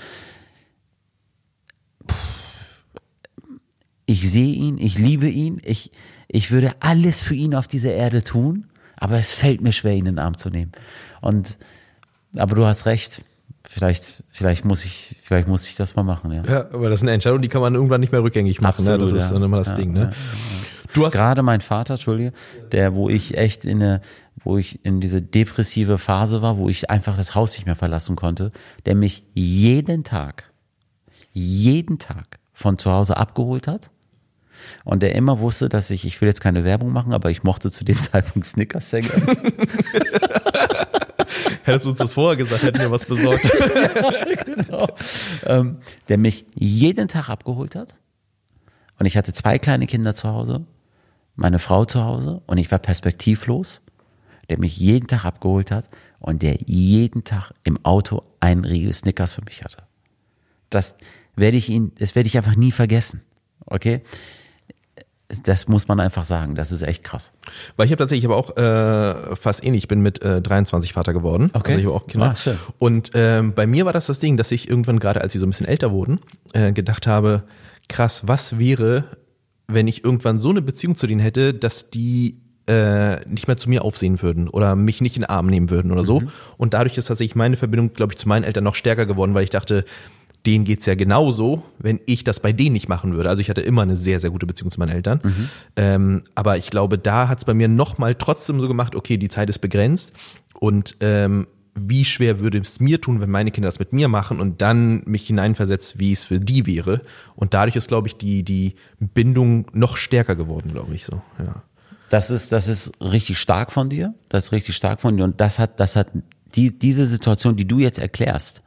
ich sehe ihn, ich liebe ihn, ich, ich würde alles für ihn auf dieser Erde tun, aber es fällt mir schwer, ihn in den Arm zu nehmen. Und aber du hast recht. Vielleicht, vielleicht muss ich, vielleicht muss ich das mal machen, ja. Ja, aber das ist eine Entscheidung, die kann man irgendwann nicht mehr rückgängig machen. Absolut, ne? Das ja. ist dann immer das ja, Ding, ne? Ja, ja. Du hast gerade mein Vater, Entschuldige, der, wo ich echt in eine, wo ich in diese depressive Phase war, wo ich einfach das Haus nicht mehr verlassen konnte, der mich jeden Tag, jeden Tag von zu Hause abgeholt hat. Und der immer wusste, dass ich, ich will jetzt keine Werbung machen, aber ich mochte zu dem Zeitpunkt Snickers sehr gerne. Hättest du uns das vorher gesagt, hätten wir was besorgt. Ja, genau. ähm, der mich jeden Tag abgeholt hat. Und ich hatte zwei kleine Kinder zu Hause, meine Frau zu Hause und ich war perspektivlos. Der mich jeden Tag abgeholt hat und der jeden Tag im Auto einen Riegel Snickers für mich hatte. Das werde ich ihn, das werde ich einfach nie vergessen. Okay? das muss man einfach sagen, das ist echt krass. Weil ich habe tatsächlich aber auch äh, fast ähnlich, ich bin mit äh, dreiundzwanzig Vater geworden. Okay. Also ich habe auch Kinder. Ah, schön. Und ähm, bei mir war das das Ding, dass ich irgendwann gerade, als sie so ein bisschen älter wurden, äh, gedacht habe, krass, was wäre, wenn ich irgendwann so eine Beziehung zu denen hätte, dass die äh, nicht mehr zu mir aufsehen würden oder mich nicht in den Arm nehmen würden oder so. Mhm. Und dadurch ist tatsächlich meine Verbindung, glaube ich, zu meinen Eltern noch stärker geworden, weil ich dachte, denen geht's ja genauso, wenn ich das bei denen nicht machen würde. Also ich hatte immer eine sehr, sehr gute Beziehung zu meinen Eltern. Mhm. Ähm, aber ich glaube, da hat's bei mir nochmal trotzdem so gemacht, okay, die Zeit ist begrenzt und ähm, wie schwer würde es mir tun, wenn meine Kinder das mit mir machen und dann mich hineinversetzt, wie es für die wäre. Und dadurch ist, glaube ich, die, die Bindung noch stärker geworden, glaube ich so. Ja. Das ist, das ist richtig stark von dir. Das ist richtig stark von dir. Und das hat, das hat die, diese Situation, die du jetzt erklärst,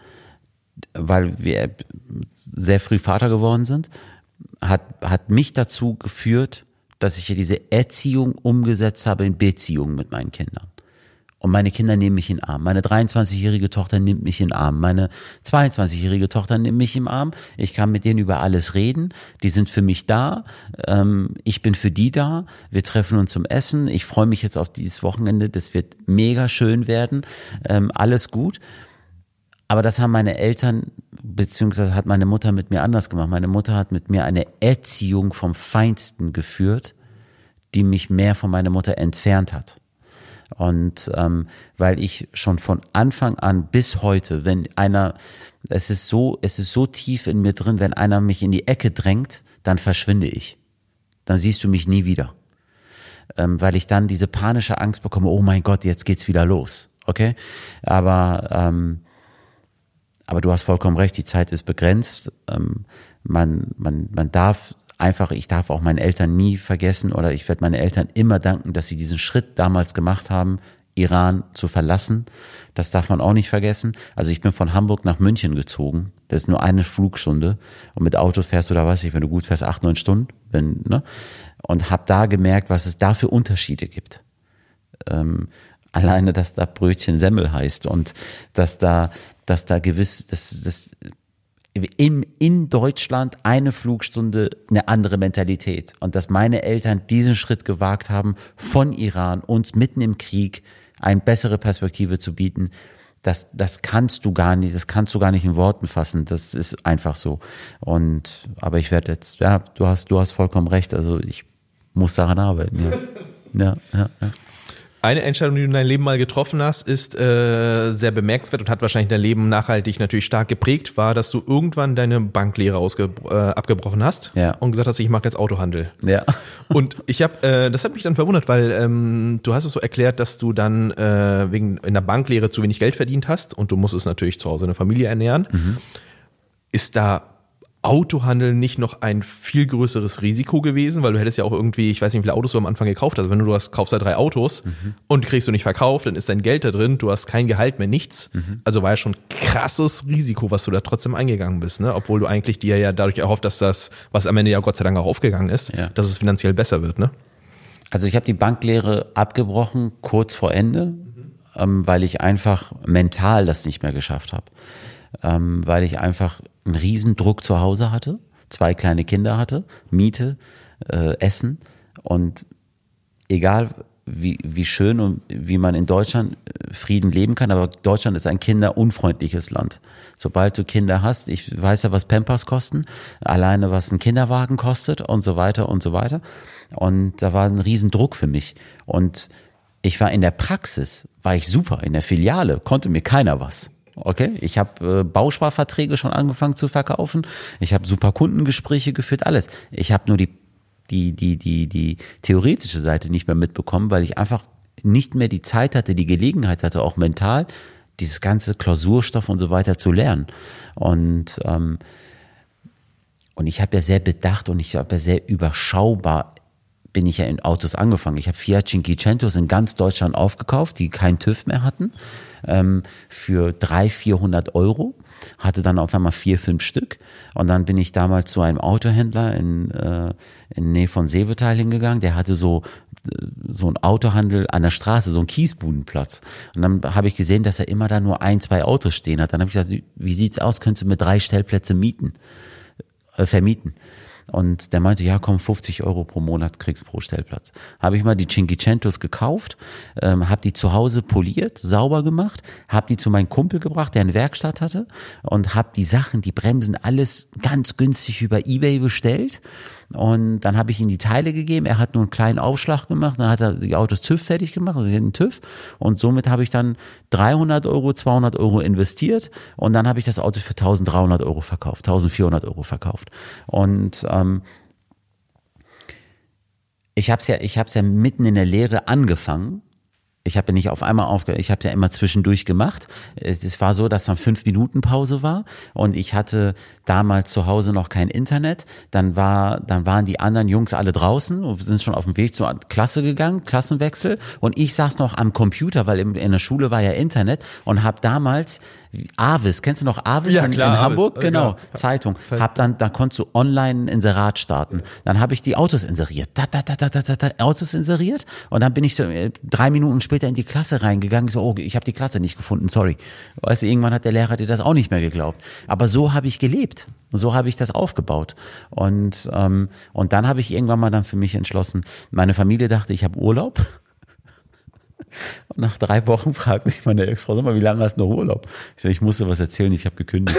weil wir sehr früh Vater geworden sind, hat, hat mich dazu geführt, dass ich ja diese Erziehung umgesetzt habe in Beziehungen mit meinen Kindern. Und meine Kinder nehmen mich in den Arm. Meine dreiundzwanzigjährige Tochter nimmt mich in den Arm. Meine zweiundzwanzigjährige Tochter nimmt mich im Arm. Ich kann mit denen über alles reden. Die sind für mich da. Ähm, ich bin für die da. Wir treffen uns zum Essen. Ich freue mich jetzt auf dieses Wochenende. Das wird mega schön werden. Ähm, alles gut. Aber das haben meine Eltern, beziehungsweise hat meine Mutter mit mir anders gemacht. Meine Mutter hat mit mir eine Erziehung vom Feinsten geführt, die mich mehr von meiner Mutter entfernt hat. Und ähm, weil ich schon von Anfang an bis heute, wenn einer, es ist so, es ist so tief in mir drin, wenn einer mich in die Ecke drängt, dann verschwinde ich. Dann siehst du mich nie wieder. Ähm, weil ich dann diese panische Angst bekomme, oh mein Gott, jetzt geht's wieder los. Okay? Aber ähm, aber du hast vollkommen recht, die Zeit ist begrenzt. Ähm, man, man, man darf einfach, ich darf auch meinen Eltern nie vergessen oder ich werde meine Eltern immer danken, dass sie diesen Schritt damals gemacht haben, Iran zu verlassen. Das darf man auch nicht vergessen. Also ich bin von Hamburg nach München gezogen. Das ist nur eine Flugstunde. Und mit Auto fährst du da, weiß ich, wenn du gut fährst, acht, neun Stunden. Wenn, ne? Und habe da gemerkt, was es da für Unterschiede gibt. Ähm, alleine, dass da Brötchen Semmel heißt und dass da, dass da gewiss, das, das, in, in Deutschland eine Flugstunde eine andere Mentalität und dass meine Eltern diesen Schritt gewagt haben, von Iran uns mitten im Krieg eine bessere Perspektive zu bieten, das, das kannst du gar nicht, das kannst du gar nicht in Worten fassen, das ist einfach so. Und, aber ich werde jetzt, ja, du hast, du hast vollkommen recht, also ich muss daran arbeiten, ja. Ja, ja, ja. Eine Entscheidung, die du in deinem Leben mal getroffen hast, ist äh, sehr bemerkenswert und hat wahrscheinlich dein Leben nachhaltig natürlich stark geprägt, war, dass du irgendwann deine Banklehre ausge, äh, abgebrochen hast ja. und gesagt hast, ich mache jetzt Autohandel. Ja. Und ich habe, äh, das hat mich dann verwundert, weil ähm, du hast es so erklärt, dass du dann äh, wegen in der Banklehre zu wenig Geld verdient hast und du musstest natürlich zu Hause eine Familie ernähren. Mhm. Ist da Autohandel nicht noch ein viel größeres Risiko gewesen, weil du hättest ja auch irgendwie, ich weiß nicht, wie viele Autos du am Anfang gekauft hast, wenn du, du hast, kaufst da drei Autos mhm. und kriegst du nicht verkauft, dann ist dein Geld da drin, du hast kein Gehalt mehr, nichts. Mhm. Also war ja schon krasses Risiko, was du da trotzdem eingegangen bist, ne? Obwohl du eigentlich dir ja dadurch erhofft, dass das, was am Ende ja Gott sei Dank auch aufgegangen ist, ja. dass es finanziell besser wird, ne? Also ich habe die Banklehre abgebrochen, kurz vor Ende, mhm. ähm, weil ich einfach mental das nicht mehr geschafft habe. Ähm, weil ich einfach einen riesen Druck zu Hause hatte, zwei kleine Kinder hatte, Miete, äh, Essen und egal wie, wie schön und wie man in Deutschland Frieden leben kann, aber Deutschland ist ein kinderunfreundliches Land. Sobald du Kinder hast, ich weiß ja, was Pampers kosten, alleine was ein Kinderwagen kostet und so weiter und so weiter. Und da war ein riesen Druck für mich. Und ich war in der Praxis, war ich super, in der Filiale konnte mir keiner was. Okay, ich habe äh, Bausparverträge schon angefangen zu verkaufen. Ich habe super Kundengespräche geführt, alles. Ich habe nur die die die die die theoretische Seite nicht mehr mitbekommen, weil ich einfach nicht mehr die Zeit hatte, die Gelegenheit hatte, auch mental dieses ganze Klausurstoff und so weiter zu lernen. Und ähm, und ich habe ja sehr bedacht und ich habe ja sehr überschaubar bin ich ja in Autos angefangen. Ich habe Fiat Cinquecentos in ganz Deutschland aufgekauft, die keinen TÜV mehr hatten, ähm, für dreihundert, vierhundert Euro. Hatte dann auf einmal vier, fünf Stück. Und dann bin ich damals zu einem Autohändler in, äh, in Nähe von Seevetal hingegangen. Der hatte so, so einen Autohandel an der Straße, so einen Kiesbudenplatz. Und dann habe ich gesehen, dass er immer da nur ein, zwei Autos stehen hat. Dann habe ich gesagt, wie sieht's aus? Könntest du mir drei Stellplätze mieten, äh, vermieten? Und der meinte, ja komm, fünfzig Euro pro Monat kriegst pro Stellplatz. Habe ich mal die Cinquecentos gekauft, ähm, habe die zu Hause poliert, sauber gemacht, habe die zu meinem Kumpel gebracht, der eine Werkstatt hatte und habe die Sachen, die Bremsen, alles ganz günstig über eBay bestellt. Und dann habe ich ihm die Teile gegeben, er hat nur einen kleinen Aufschlag gemacht, dann hat er die Autos TÜV fertig gemacht, also den TÜV, und somit habe ich dann dreihundert Euro, zweihundert Euro investiert und dann habe ich das Auto für eintausenddreihundert Euro verkauft, eintausendvierhundert Euro verkauft. Und ähm, ich habe es ja, ich habe es ja mitten in der Lehre angefangen. Ich habe ja nicht auf einmal aufgehört, ich habe ja immer zwischendurch gemacht. Es war so, dass dann fünf Minuten Pause war und ich hatte damals zu Hause noch kein Internet. Dann war, dann waren die anderen Jungs alle draußen und sind schon auf dem Weg zur Klasse gegangen, Klassenwechsel. Und ich saß noch am Computer, weil in der Schule war ja Internet und habe damals Avis, kennst du noch Avis ja, in, klar, in Avis. Hamburg? Genau, ja. Zeitung. Hab dann, da konntest du online ein Inserat starten. Dann habe ich die Autos inseriert. Da, da, da, da, da, da, Autos inseriert. Und dann bin ich so äh, drei Minuten später in die Klasse reingegangen. So, oh, ich habe die Klasse nicht gefunden, sorry. Weißt du, irgendwann hat der Lehrer dir das auch nicht mehr geglaubt. Aber so habe ich gelebt. So habe ich das aufgebaut. Und, ähm, und dann habe ich irgendwann mal dann für mich entschlossen, meine Familie dachte, ich habe Urlaub. Und nach drei Wochen fragt mich meine Ex-Frau, sag mal, wie lange hast du noch Urlaub? Ich sage, ich musste was erzählen, ich habe gekündigt.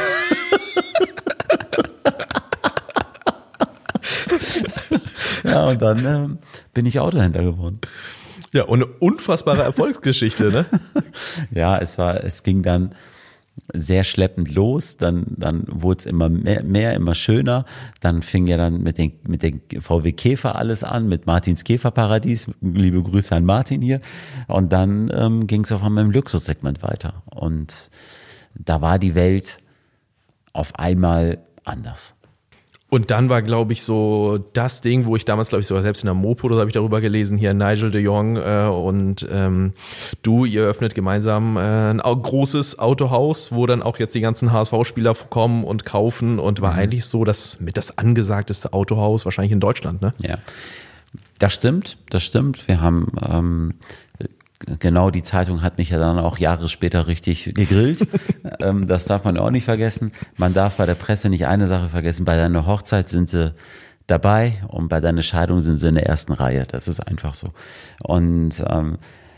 Ja, und dann ähm, bin ich Autohändler geworden. Ja, und eine unfassbare Erfolgsgeschichte, ne? Ja, es war, es ging dann sehr schleppend los, dann, dann wurde es immer mehr, mehr, immer schöner. Dann fing ja dann mit den, mit den V W Käfer alles an, mit Martins Käferparadies. Liebe Grüße an Martin hier. Und dann ähm, ging es auf einmal im Luxussegment weiter. Und da war die Welt auf einmal anders. Und dann war, glaube ich, so das Ding, wo ich damals, glaube ich, sogar selbst in der Mopo, da habe ich darüber gelesen, hier Nigel de Jong äh, und ähm, du, ihr öffnet gemeinsam äh, ein großes Autohaus, wo dann auch jetzt die ganzen H S V-Spieler kommen und kaufen und war mhm. eigentlich so das mit das angesagteste Autohaus wahrscheinlich in Deutschland, ne? Ja, das stimmt, das stimmt. Wir haben ähm, genau, die Zeitung hat mich ja dann auch Jahre später richtig gegrillt. ähm, das darf man auch nicht vergessen. Man darf bei der Presse nicht eine Sache vergessen. Bei deiner Hochzeit sind sie dabei und bei deiner Scheidung sind sie in der ersten Reihe. Das ist einfach so. Und ähm,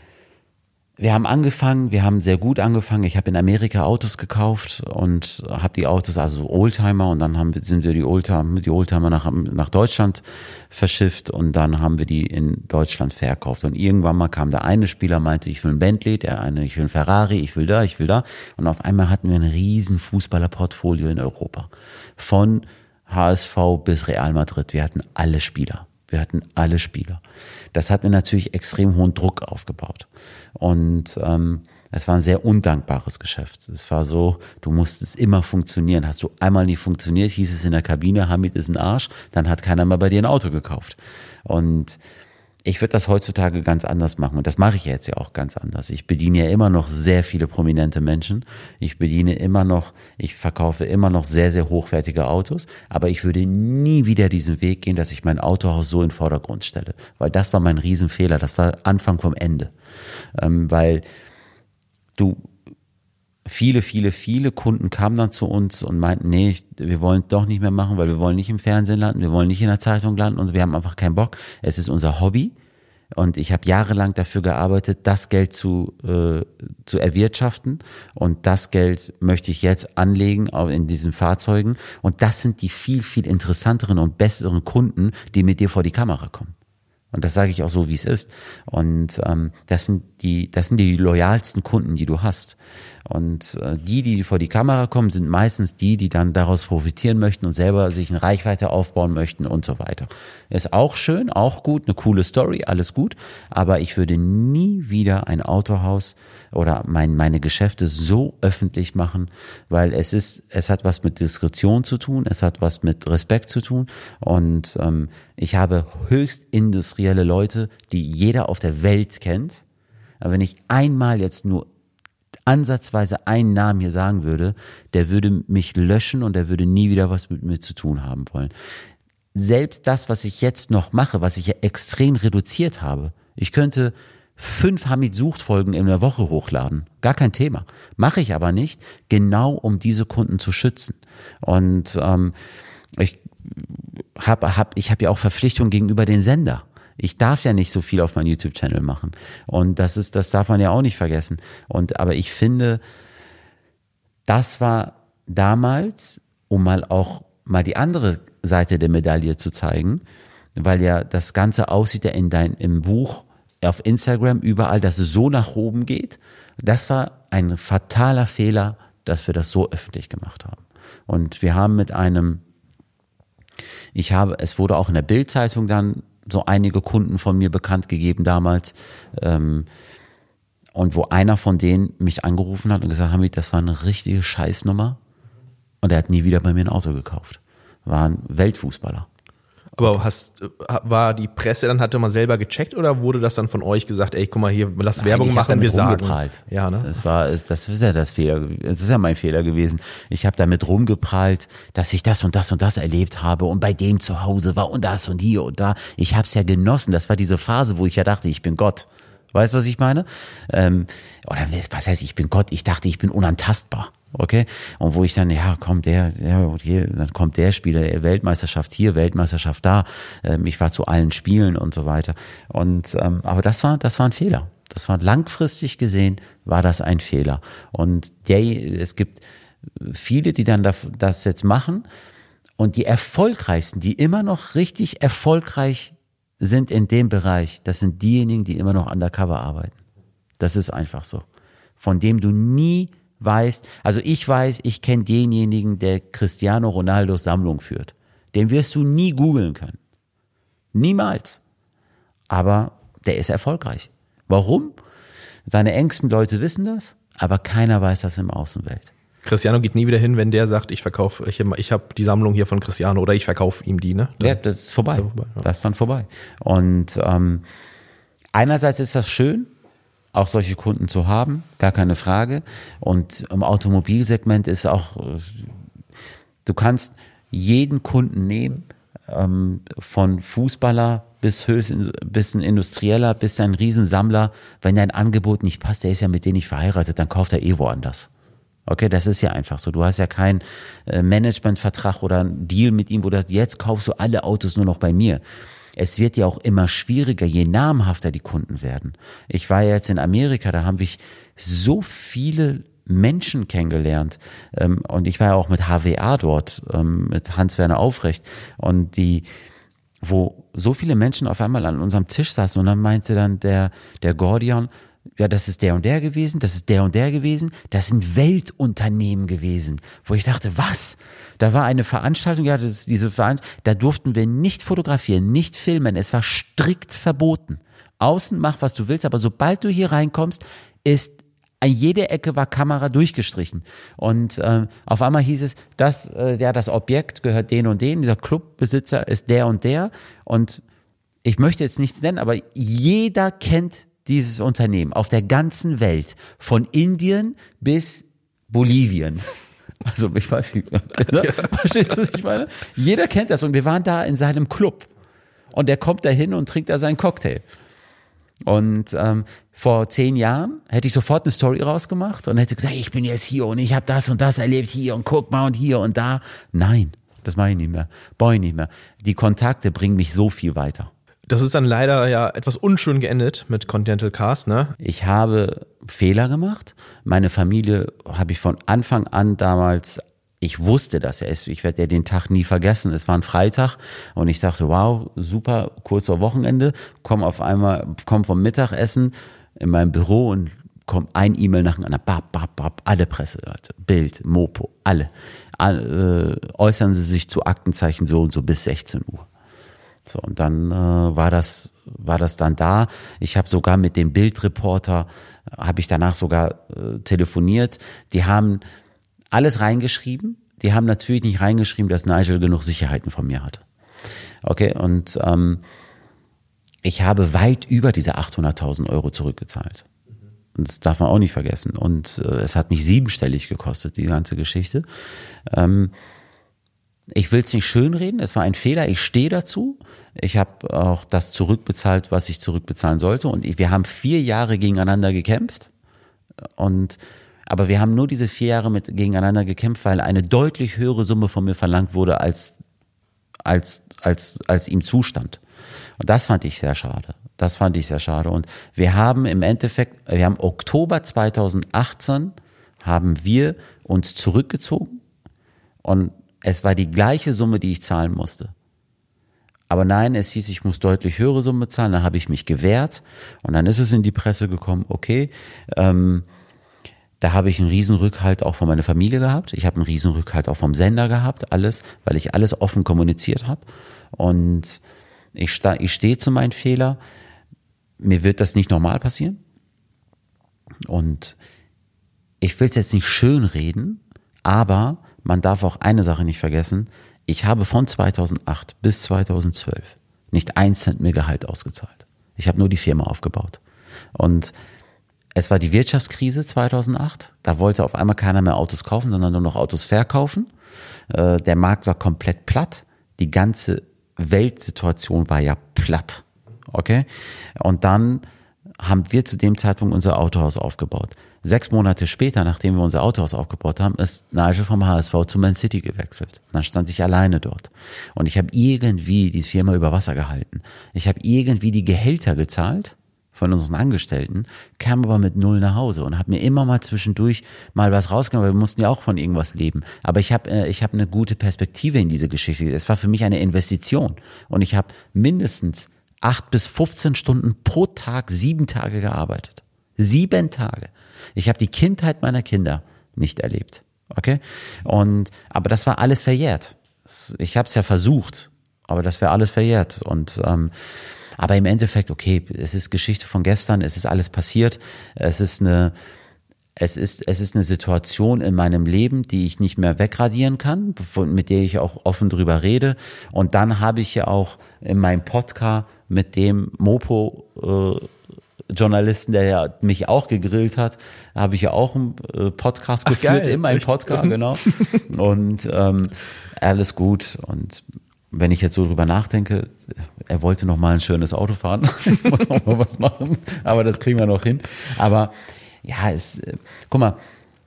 wir haben angefangen, wir haben sehr gut angefangen. Ich habe in Amerika Autos gekauft und habe die Autos, also Oldtimer, und dann haben, sind wir die Oldtimer, die Oldtimer nach, nach Deutschland verschifft und dann haben wir die in Deutschland verkauft. Und irgendwann mal kam der eine Spieler, meinte, ich will ein Bentley, der eine, ich will ein Ferrari, ich will da, ich will da. Und auf einmal hatten wir ein riesen Fußballerportfolio in Europa. Von H S V bis Real Madrid. Wir hatten alle Spieler. Wir hatten alle Spieler. Das hat mir natürlich extrem hohen Druck aufgebaut. Und ähm, es war ein sehr undankbares Geschäft. Es war so, du musstest immer funktionieren. Hast du einmal nicht funktioniert, hieß es in der Kabine, Hamid ist ein Arsch, dann hat keiner mehr bei dir ein Auto gekauft. Und ich würde das heutzutage ganz anders machen und das mache ich jetzt ja auch ganz anders. Ich bediene ja immer noch sehr viele prominente Menschen. Ich bediene immer noch, ich verkaufe immer noch sehr, sehr hochwertige Autos, aber ich würde nie wieder diesen Weg gehen, dass ich mein Autohaus so in den Vordergrund stelle, weil das war mein Riesenfehler, das war Anfang vom Ende, ähm, weil du Viele, viele, viele Kunden kamen dann zu uns und meinten, nee, wir wollen es doch nicht mehr machen, weil wir wollen nicht im Fernsehen landen, wir wollen nicht in der Zeitung landen und wir haben einfach keinen Bock. Es ist unser Hobby und ich habe jahrelang dafür gearbeitet, das Geld zu, äh, zu erwirtschaften und das Geld möchte ich jetzt anlegen auch in diesen Fahrzeugen und das sind die viel, viel interessanteren und besseren Kunden, die mit dir vor die Kamera kommen. Und das sage ich auch so, wie es ist. Und ähm, das sind die, das sind die loyalsten Kunden, die du hast. Und äh, die, die vor die Kamera kommen, sind meistens die, die dann daraus profitieren möchten und selber sich eine Reichweite aufbauen möchten und so weiter. Ist auch schön, auch gut, eine coole Story, alles gut. Aber ich würde nie wieder ein Autohaus oder mein, meine Geschäfte so öffentlich machen, weil es ist, es hat was mit Diskretion zu tun, es hat was mit Respekt zu tun. Und ähm, ich habe höchst industrielle Leute, die jeder auf der Welt kennt. Aber wenn ich einmal jetzt nur ansatzweise einen Namen hier sagen würde, der würde mich löschen und der würde nie wieder was mit mir zu tun haben wollen. Selbst das, was ich jetzt noch mache, was ich ja extrem reduziert habe, ich könnte fünf Hamid-Sucht-Folgen in der Woche hochladen. Gar kein Thema. Mache ich aber nicht, genau um diese Kunden zu schützen. Und ähm, ich habe hab, ich hab ja auch Verpflichtungen gegenüber den Sender. Ich darf ja nicht so viel auf meinem YouTube-Channel machen. Und das ist, das darf man ja auch nicht vergessen. Und, aber ich finde, das war damals, um mal auch mal die andere Seite der Medaille zu zeigen, weil ja das Ganze aussieht ja in dein, im Buch, auf Instagram, überall, dass es so nach oben geht. Das war ein fataler Fehler, dass wir das so öffentlich gemacht haben. Und wir haben mit einem, ich habe, es wurde auch in der Bild-Zeitung dann so einige Kunden von mir bekannt gegeben damals, ähm, und wo einer von denen mich angerufen hat und gesagt hat, das war eine richtige Scheißnummer, und er hat nie wieder bei mir ein Auto gekauft. War ein Weltfußballer. Aber hast, war die Presse dann, hatte man selber gecheckt oder wurde das dann von euch gesagt, ey, guck mal hier, lass Nein, Werbung ich hab machen, wir damit sagen. rumgeprallt. Ja, ne? Das war, das ist ja das Fehler, das ist ja mein Fehler gewesen. Ich habe damit rumgeprallt, dass ich das und das und das erlebt habe und bei dem zu Hause war und das und hier und da. Ich habe es ja genossen. Das war diese Phase, wo ich ja dachte, ich bin Gott. Weißt du, was ich meine? Ähm, oder was heißt, ich bin Gott? Ich dachte, ich bin unantastbar. Okay? Und wo ich dann, ja, kommt der, ja, hier, dann kommt der Spieler, der Weltmeisterschaft hier, Weltmeisterschaft da. Ähm, ich war zu allen Spielen und so weiter. Und, ähm, aber das war, das war ein Fehler. Das war langfristig gesehen, war das ein Fehler. Und der, es gibt viele, die dann das, das jetzt machen. Und die erfolgreichsten, die immer noch richtig erfolgreich sind in dem Bereich, das sind diejenigen, die immer noch undercover arbeiten. Das ist einfach so. Von dem du nie weißt, also ich weiß, ich kenne denjenigen, der Cristiano Ronaldos Sammlung führt. Den wirst du nie googeln können. Niemals. Aber der ist erfolgreich. Warum? Seine engsten Leute wissen das, aber keiner weiß das im Außenwelt. Cristiano geht nie wieder hin, wenn der sagt, ich verkaufe, ich, ich habe die Sammlung hier von Cristiano oder ich verkaufe ihm die, ne? Dann ja, das ist vorbei. Ist vorbei ja. Das ist dann vorbei. Und ähm, einerseits ist das schön, auch solche Kunden zu haben, gar keine Frage. Und im Automobilsegment ist auch, du kannst jeden Kunden nehmen, ähm, von Fußballer bis höchst, bis ein Industrieller, bis ein Riesensammler. Wenn dein Angebot nicht passt, der ist ja mit denen nicht verheiratet, dann kauft er eh woanders. Okay, das ist ja einfach so. Du hast ja keinen äh, Managementvertrag oder einen Deal mit ihm, wo du sagst, jetzt kaufst du alle Autos nur noch bei mir. Es wird ja auch immer schwieriger, je namhafter die Kunden werden. Ich war ja jetzt in Amerika, da habe ich so viele Menschen kennengelernt. Ähm, und ich war ja auch mit H W A dort, ähm, mit Hans-Werner Aufrecht. Und die, wo so viele Menschen auf einmal an unserem Tisch saßen und dann meinte dann der, der Gordian, ja, das ist der und der gewesen, das ist der und der gewesen, das sind Weltunternehmen gewesen, wo ich dachte, was? Da war eine Veranstaltung, ja, das ist diese Veranstaltung, da durften wir nicht fotografieren, nicht filmen, es war strikt verboten. Außen mach, was du willst, aber sobald du hier reinkommst, ist an jeder Ecke war Kamera durchgestrichen. Und äh, auf einmal hieß es, das, äh, ja, das Objekt gehört den und den, dieser Clubbesitzer ist der und der. Und ich möchte jetzt nichts nennen, aber jeder kennt dieses Unternehmen auf der ganzen Welt, von Indien bis Bolivien. Also ich weiß nicht, ne? Verstehst du, was ich meine? Jeder kennt das und wir waren da in seinem Club und der kommt da hin und trinkt da seinen Cocktail. Und ähm, vor zehn Jahren hätte ich sofort eine Story rausgemacht und hätte gesagt, ich bin jetzt hier und ich habe das und das erlebt hier und guck mal und hier und da. Nein, das mache ich nicht mehr, brauche ich nicht mehr. Die Kontakte bringen mich so viel weiter. Das ist dann leider ja etwas unschön geendet mit Continental Cars, ne? Ich habe Fehler gemacht. Meine Familie habe ich von Anfang an damals, ich wusste, dass er ist. Ich werde ja den Tag nie vergessen. Es war ein Freitag und ich dachte, wow, super, kurz vor Wochenende. Komm auf einmal, komm vom Mittagessen in meinem Büro und kommt ein E-Mail nach einer, bap, bap, bap, alle Presseleute, Bild, Mopo, alle. alle äh, äußern sie sich zu Aktenzeichen so und so bis sechzehn Uhr. So, und dann äh, war das war das dann da. Ich habe sogar mit dem Bildreporter, habe ich danach sogar äh, telefoniert. Die haben alles reingeschrieben. Die haben natürlich nicht reingeschrieben, dass Nigel genug Sicherheiten von mir hatte. Okay, und ähm, ich habe weit über diese achthunderttausend Euro zurückgezahlt. Und das darf man auch nicht vergessen. Und äh, es hat mich siebenstellig gekostet, die ganze Geschichte. Ähm, Ich will es nicht schönreden, es war ein Fehler, ich stehe dazu. Ich habe auch das zurückbezahlt, was ich zurückbezahlen sollte. Und wir haben vier Jahre gegeneinander gekämpft. Und, aber wir haben nur diese vier Jahre mit gegeneinander gekämpft, weil eine deutlich höhere Summe von mir verlangt wurde, als als, als, als ihm zustand. Und das fand ich sehr schade. Das fand ich sehr schade. Und wir haben im Endeffekt, wir haben Oktober zweitausendachtzehn haben wir uns zurückgezogen und es war die gleiche Summe, die ich zahlen musste. Aber nein, es hieß, ich muss deutlich höhere Summe zahlen, dann habe ich mich gewehrt und dann ist es in die Presse gekommen, okay, ähm, da habe ich einen Riesenrückhalt auch von meiner Familie gehabt, ich habe einen Riesenrückhalt auch vom Sender gehabt, alles, weil ich alles offen kommuniziert habe und ich, sta- ich stehe zu meinen Fehlern, mir wird das nicht normal passieren und ich will es jetzt nicht schönreden, aber man darf auch eine Sache nicht vergessen, ich habe von zweitausendacht bis zweitausendzwölf nicht ein Cent mehr Gehalt ausgezahlt. Ich habe nur die Firma aufgebaut. Und es war die Wirtschaftskrise zweitausendacht, da wollte auf einmal keiner mehr Autos kaufen, sondern nur noch Autos verkaufen. Äh, der Markt war komplett platt, die ganze Weltsituation war ja platt. Okay? Und dann haben wir zu dem Zeitpunkt unser Autohaus aufgebaut. Sechs Monate später, nachdem wir unser Autohaus aufgebaut haben, ist Nigel vom H S V zu Man City gewechselt. Dann stand ich alleine dort. Und ich habe irgendwie die Firma über Wasser gehalten. Ich habe irgendwie die Gehälter gezahlt von unseren Angestellten, kam aber mit null nach Hause und habe mir immer mal zwischendurch mal was rausgenommen, weil wir mussten ja auch von irgendwas leben. Aber ich habe äh, ich habe eine gute Perspektive in diese Geschichte. Es war für mich eine Investition. Und ich habe mindestens acht bis fünfzehn Stunden pro Tag, sieben Tage gearbeitet. Sieben Tage. Ich habe die Kindheit meiner Kinder nicht erlebt. Okay? Und, aber das war alles verjährt. Ich habe es ja versucht, aber das wäre alles verjährt. Und, ähm, aber im Endeffekt, okay, es ist Geschichte von gestern, es ist alles passiert. Es ist eine, es ist, es ist eine Situation in meinem Leben, die ich nicht mehr wegradieren kann, mit der ich auch offen drüber rede. Und dann habe ich ja auch in meinem Podcast mit dem Mopo, äh, Journalisten, der ja mich auch gegrillt hat, habe ich ja auch einen äh, Podcast Ach, geführt, geil, in meinem echt? Podcast, genau. Und ähm, alles gut. Und wenn ich jetzt so drüber nachdenke, er wollte noch mal ein schönes Auto fahren, ich muss noch mal was machen, aber das kriegen wir noch hin. Aber ja, es, äh, guck mal,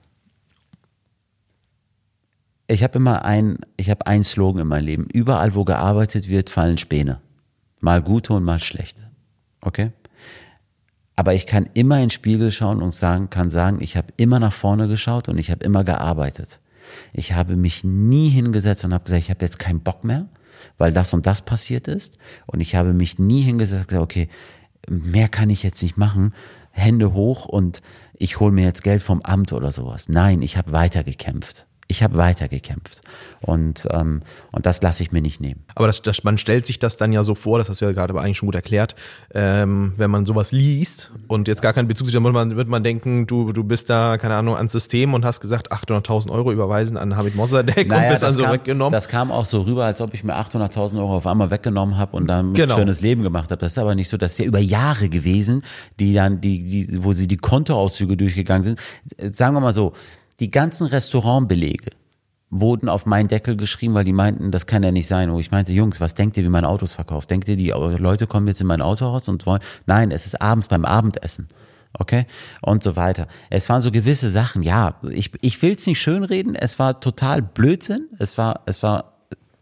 ich habe immer ein, ich habe einen Slogan in meinem Leben. Überall, wo gearbeitet wird, fallen Späne. Mal gute und mal schlechte. Okay? Aber ich kann immer in den Spiegel schauen und sagen, kann sagen, ich habe immer nach vorne geschaut und ich habe immer gearbeitet. Ich habe mich nie hingesetzt und habe gesagt, ich habe jetzt keinen Bock mehr, weil das und das passiert ist. Und ich habe mich nie hingesetzt und gesagt, okay, mehr kann ich jetzt nicht machen. Hände hoch und ich hole mir jetzt Geld vom Amt oder sowas. Nein, ich habe weitergekämpft. Ich habe weitergekämpft und ähm, und das lasse ich mir nicht nehmen. Aber das, das, man stellt sich das dann ja so vor, das hast du ja gerade aber eigentlich schon gut erklärt, ähm, wenn man sowas liest und jetzt gar keinen Bezug hat, dann wird man, wird man denken, du du bist da, keine Ahnung, ans System und hast gesagt achthunderttausend Euro überweisen an Hamid Mossadegh naja, und bist dann so kam, weggenommen. Das kam auch so rüber, als ob ich mir achthunderttausend Euro auf einmal weggenommen habe und dann Genau. ein schönes Leben gemacht habe. Das ist aber nicht so, das ist ja über Jahre gewesen, die dann, die, die, wo sie die Kontoauszüge durchgegangen sind. Sagen wir mal so, die ganzen Restaurantbelege wurden auf meinen Deckel geschrieben, weil die meinten, das kann ja nicht sein. Wo ich meinte, Jungs, was denkt ihr, wie man Autos verkauft? Denkt ihr, die Leute kommen jetzt in mein Autohaus und wollen? Nein, es ist abends beim Abendessen. Okay? Und so weiter. Es waren so gewisse Sachen, ja, ich, ich will es nicht schönreden, es war total Blödsinn, es war, es war,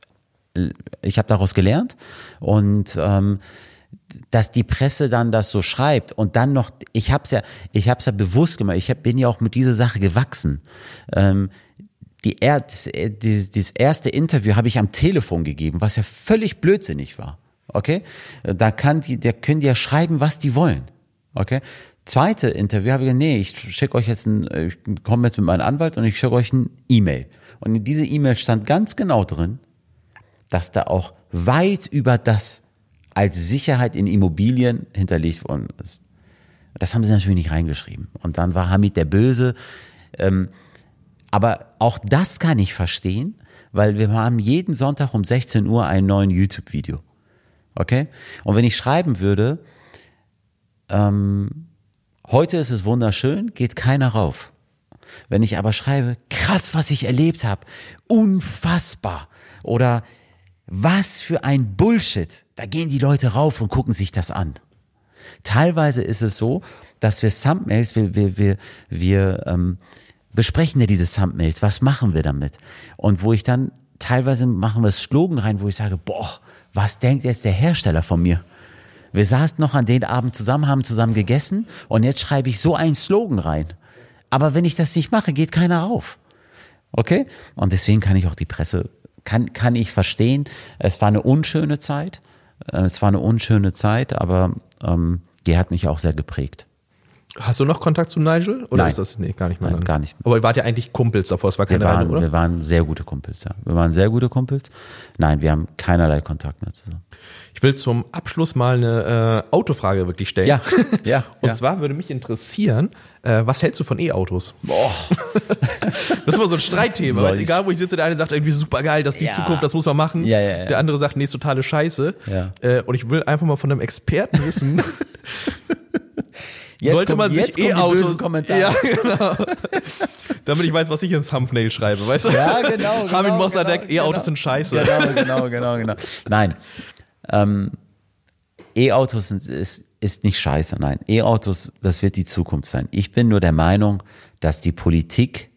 ich habe daraus gelernt und ähm, dass die Presse dann das so schreibt und dann noch, ich habe es ja, ich habe es ja bewusst gemacht, ich hab, bin ja auch mit dieser Sache gewachsen. Ähm, Die er, das, das erste Interview habe ich am Telefon gegeben, was ja völlig blödsinnig war. Okay? Da kann die, da können die ja schreiben, was die wollen. Okay? Zweite Interview habe ich gesagt, nee, ich schicke euch jetzt ein, ich komme jetzt mit meinem Anwalt und ich schicke euch ein E-Mail. Und in diese E-Mail stand ganz genau drin, dass da auch weit über das als Sicherheit in Immobilien hinterlegt worden ist. Das haben sie natürlich nicht reingeschrieben. Und dann war Hamid der Böse. Ähm, Aber auch das kann ich verstehen, weil wir haben jeden Sonntag um sechzehn Uhr ein neues YouTube-Video. Okay? Und wenn ich schreiben würde, ähm, heute ist es wunderschön, geht keiner rauf. Wenn ich aber schreibe, krass, was ich erlebt habe, unfassbar, oder was für ein Bullshit, da gehen die Leute rauf und gucken sich das an. Teilweise ist es so, dass wir Thumbnails, wir, wir, wir, wir ähm, besprechen ja diese Thumbnails, was machen wir damit? Und wo ich dann teilweise machen wir Slogan rein, wo ich sage, boah, was denkt jetzt der Hersteller von mir? Wir saßen noch an den Abend zusammen, haben zusammen gegessen und jetzt schreibe ich so einen Slogan rein. Aber wenn ich das nicht mache, geht keiner rauf. Okay? Und deswegen kann ich auch die Presse, kann, kann ich verstehen. Es war eine unschöne Zeit. Es war eine unschöne Zeit, aber ähm, die hat mich auch sehr geprägt. Hast du noch Kontakt zu Nigel? Oder Nein. ist das, nee, gar nicht mehr. Nein, gar nicht mehr. Aber ihr wart ja eigentlich Kumpels davor, es war keine Wir waren, Reine, oder? wir waren sehr gute Kumpels, ja. Wir waren sehr gute Kumpels. Nein, wir haben keinerlei Kontakt mehr zusammen. Ich will zum Abschluss mal eine äh, Autofrage wirklich stellen. Ja, ja. Und ja. zwar würde mich interessieren, äh, was hältst du von E-Autos? Boah. Das ist immer so ein Streitthema. Soll Weißt, ich- egal, wo ich sitze, der eine sagt irgendwie super geil, das ist die Ja. Zukunft, das muss man machen. Ja, ja, ja. Der andere sagt, nee, ist totale Scheiße. Ja. Äh, und ich will einfach mal von einem Experten wissen, Jetzt sollte kommt- man sich jetzt kommen die E-Autos... bösen Kommentare. Ja, genau. Damit ich weiß, was ich ins Thumbnail schreibe, weißt du? Ja, genau. genau Ramin Mossadegh, genau, E-Autos genau. sind scheiße. Genau, genau, genau, genau. Nein. Ähm, E-Autos sind, ist, ist nicht scheiße, nein. E-Autos, das wird die Zukunft sein. Ich bin nur der Meinung, dass die Politik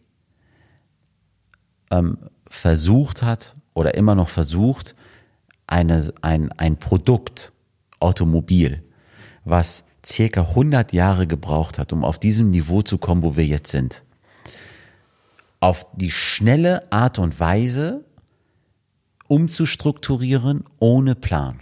ähm, versucht hat oder immer noch versucht, eine, ein, ein Produkt, Automobil, was circa hundert Jahre gebraucht hat, um auf diesem Niveau zu kommen, wo wir jetzt sind, auf die schnelle Art und Weise umzustrukturieren ohne Plan.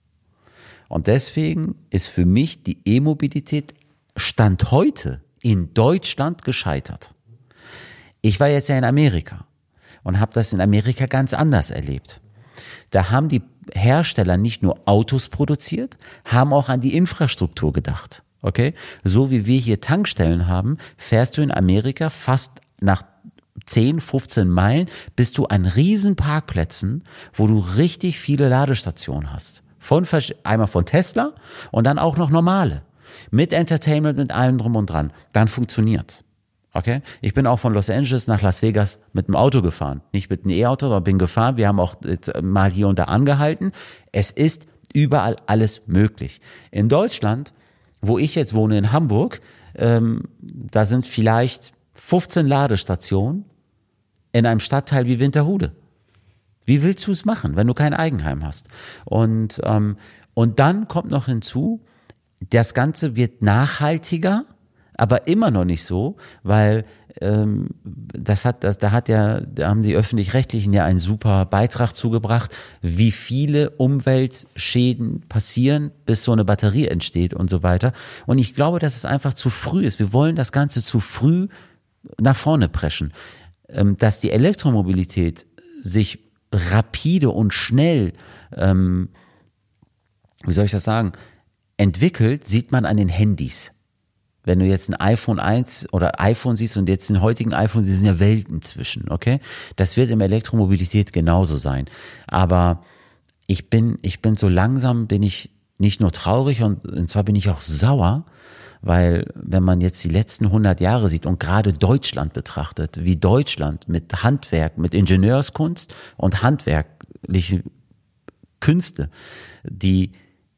Und deswegen ist für mich die E-Mobilität Stand heute in Deutschland gescheitert. Ich war jetzt ja in Amerika und habe das in Amerika ganz anders erlebt. Da haben die Hersteller nicht nur Autos produziert, haben auch an die Infrastruktur gedacht. Okay? So wie wir hier Tankstellen haben, fährst du in Amerika fast nach zehn, fünfzehn Meilen, bist du an riesen Parkplätzen, wo du richtig viele Ladestationen hast. Von, einmal von Tesla und dann auch noch normale. Mit Entertainment, mit allem drum und dran. Dann funktioniert's. Okay? Ich bin auch von Los Angeles nach Las Vegas mit dem Auto gefahren. Nicht mit einem E-Auto, aber bin gefahren. Wir haben auch mal hier und da angehalten. Es ist überall alles möglich. In Deutschland, wo ich jetzt wohne, in Hamburg, ähm, da sind vielleicht fünfzehn Ladestationen in einem Stadtteil wie Winterhude. Wie willst du es machen, wenn du kein Eigenheim hast? Und, ähm, und dann kommt noch hinzu, das Ganze wird nachhaltiger, aber immer noch nicht so, weil ähm, das hat, das, da hat ja, da haben die Öffentlich-Rechtlichen ja einen super Beitrag zugebracht, wie viele Umweltschäden passieren, bis so eine Batterie entsteht und so weiter. Und ich glaube, dass es einfach zu früh ist. Wir wollen das Ganze zu früh nach vorne preschen. Ähm, dass die Elektromobilität sich rapide und schnell, ähm, wie soll ich das sagen, entwickelt, sieht man an den Handys. Wenn du jetzt ein iPhone eins oder iPhone siehst und jetzt den heutigen iPhone, sie sind ja Welten zwischen, okay? Das wird in Elektromobilität genauso sein. Aber ich bin, ich bin so langsam, bin ich nicht nur traurig und, und zwar bin ich auch sauer, weil wenn man jetzt die letzten hundert Jahre sieht und gerade Deutschland betrachtet, wie Deutschland mit Handwerk, mit Ingenieurskunst und handwerkliche Künste, die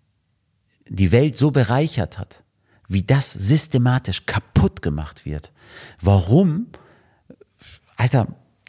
die Welt so bereichert hat, wie das systematisch kaputt gemacht wird. Warum? Alter,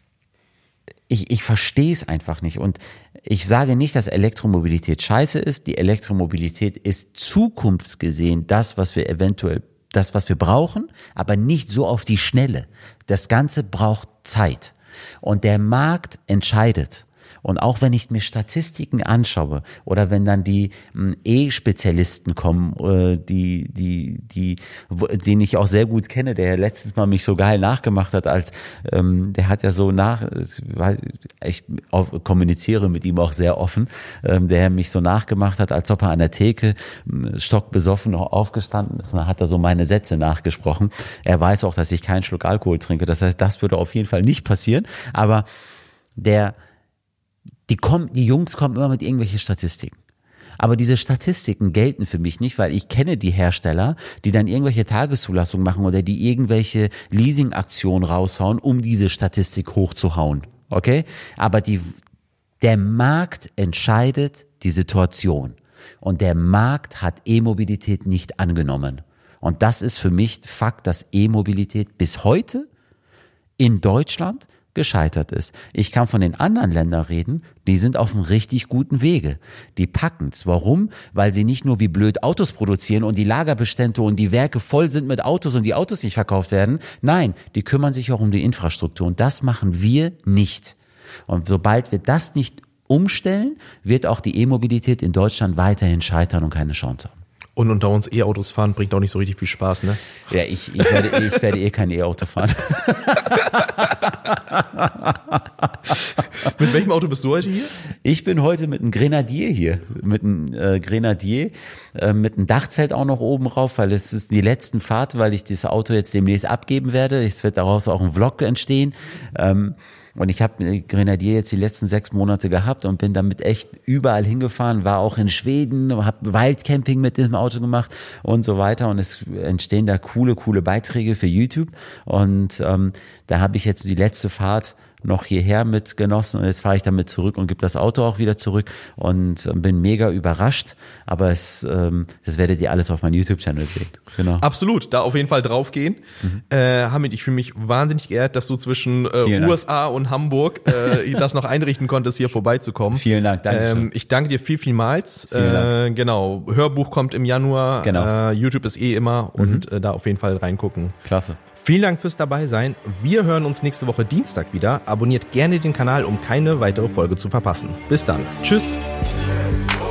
ich, ich verstehe es einfach nicht. Und ich sage nicht, dass Elektromobilität scheiße ist. Die Elektromobilität ist zukunftsgesehen das, was wir eventuell, das, was wir brauchen, aber nicht so auf die Schnelle. Das Ganze braucht Zeit. Und der Markt entscheidet. Und auch wenn ich mir Statistiken anschaue oder wenn dann die mh, E-Spezialisten kommen, äh, die, die, die, wo, den ich auch sehr gut kenne, der letztens mal mich so geil nachgemacht hat, als ähm, der hat ja so nach, ich auf, kommuniziere mit ihm auch sehr offen, ähm, der mich so nachgemacht hat, als ob er an der Theke mh, stockbesoffen noch aufgestanden ist. Und dann hat er so meine Sätze nachgesprochen. Er weiß auch, dass ich keinen Schluck Alkohol trinke. Das heißt, das würde auf jeden Fall nicht passieren. Aber der Die, kommen, die Jungs kommen immer mit irgendwelchen Statistiken. Aber diese Statistiken gelten für mich nicht, weil ich kenne die Hersteller, die dann irgendwelche Tageszulassungen machen oder die irgendwelche Leasingaktionen raushauen, um diese Statistik hochzuhauen. Okay? Aber die, der Markt entscheidet die Situation. Und der Markt hat E-Mobilität nicht angenommen. Und das ist für mich Fakt, dass E-Mobilität bis heute in Deutschland gescheitert ist. Ich kann von den anderen Ländern reden, die sind auf einem richtig guten Wege. Die packen's. Warum? Weil sie nicht nur wie blöd Autos produzieren und die Lagerbestände und die Werke voll sind mit Autos und die Autos nicht verkauft werden. Nein, die kümmern sich auch um die Infrastruktur und das machen wir nicht. Und sobald wir das nicht umstellen, wird auch die E-Mobilität in Deutschland weiterhin scheitern und keine Chance haben. Und unter uns E-Autos fahren bringt auch nicht so richtig viel Spaß, ne? Ja, ich, ich, werde, ich werde eh kein E-Auto fahren. Mit welchem Auto bist du heute hier? Ich bin heute mit einem Grenadier hier, mit einem äh, Grenadier, äh, mit einem Dachzelt auch noch oben rauf, weil es ist die letzten Fahrt, weil ich dieses Auto jetzt demnächst abgeben werde. Es wird daraus auch ein Vlog entstehen. Ähm, Und ich habe Grenadier jetzt die letzten sechs Monate gehabt und bin damit echt überall hingefahren, war auch in Schweden, habe Wildcamping mit diesem Auto gemacht und so weiter. Und es entstehen da coole, coole Beiträge für YouTube. Und ähm, da habe ich jetzt die letzte Fahrt noch hierher mit genossen und jetzt fahre ich damit zurück und gebe das Auto auch wieder zurück und äh, bin mega überrascht, aber es, ähm, das werdet ihr alles auf meinem YouTube-Channel sehen. Genau. Absolut, da auf jeden Fall draufgehen. Mhm. Äh, Hamid, ich fühle mich wahnsinnig geehrt, dass du zwischen äh, U S A und Hamburg äh, das noch einrichten konntest, hier vorbeizukommen. Vielen Dank, danke schön. Ähm, ich danke dir viel, vielmals. Vielen Dank. Äh, genau, Hörbuch kommt im Januar, genau. äh, YouTube ist eh immer und mhm. äh, da auf jeden Fall reingucken. Klasse. Vielen Dank fürs dabei sein. Wir hören uns nächste Woche Dienstag wieder. Abonniert gerne den Kanal, um keine weitere Folge zu verpassen. Bis dann. Tschüss.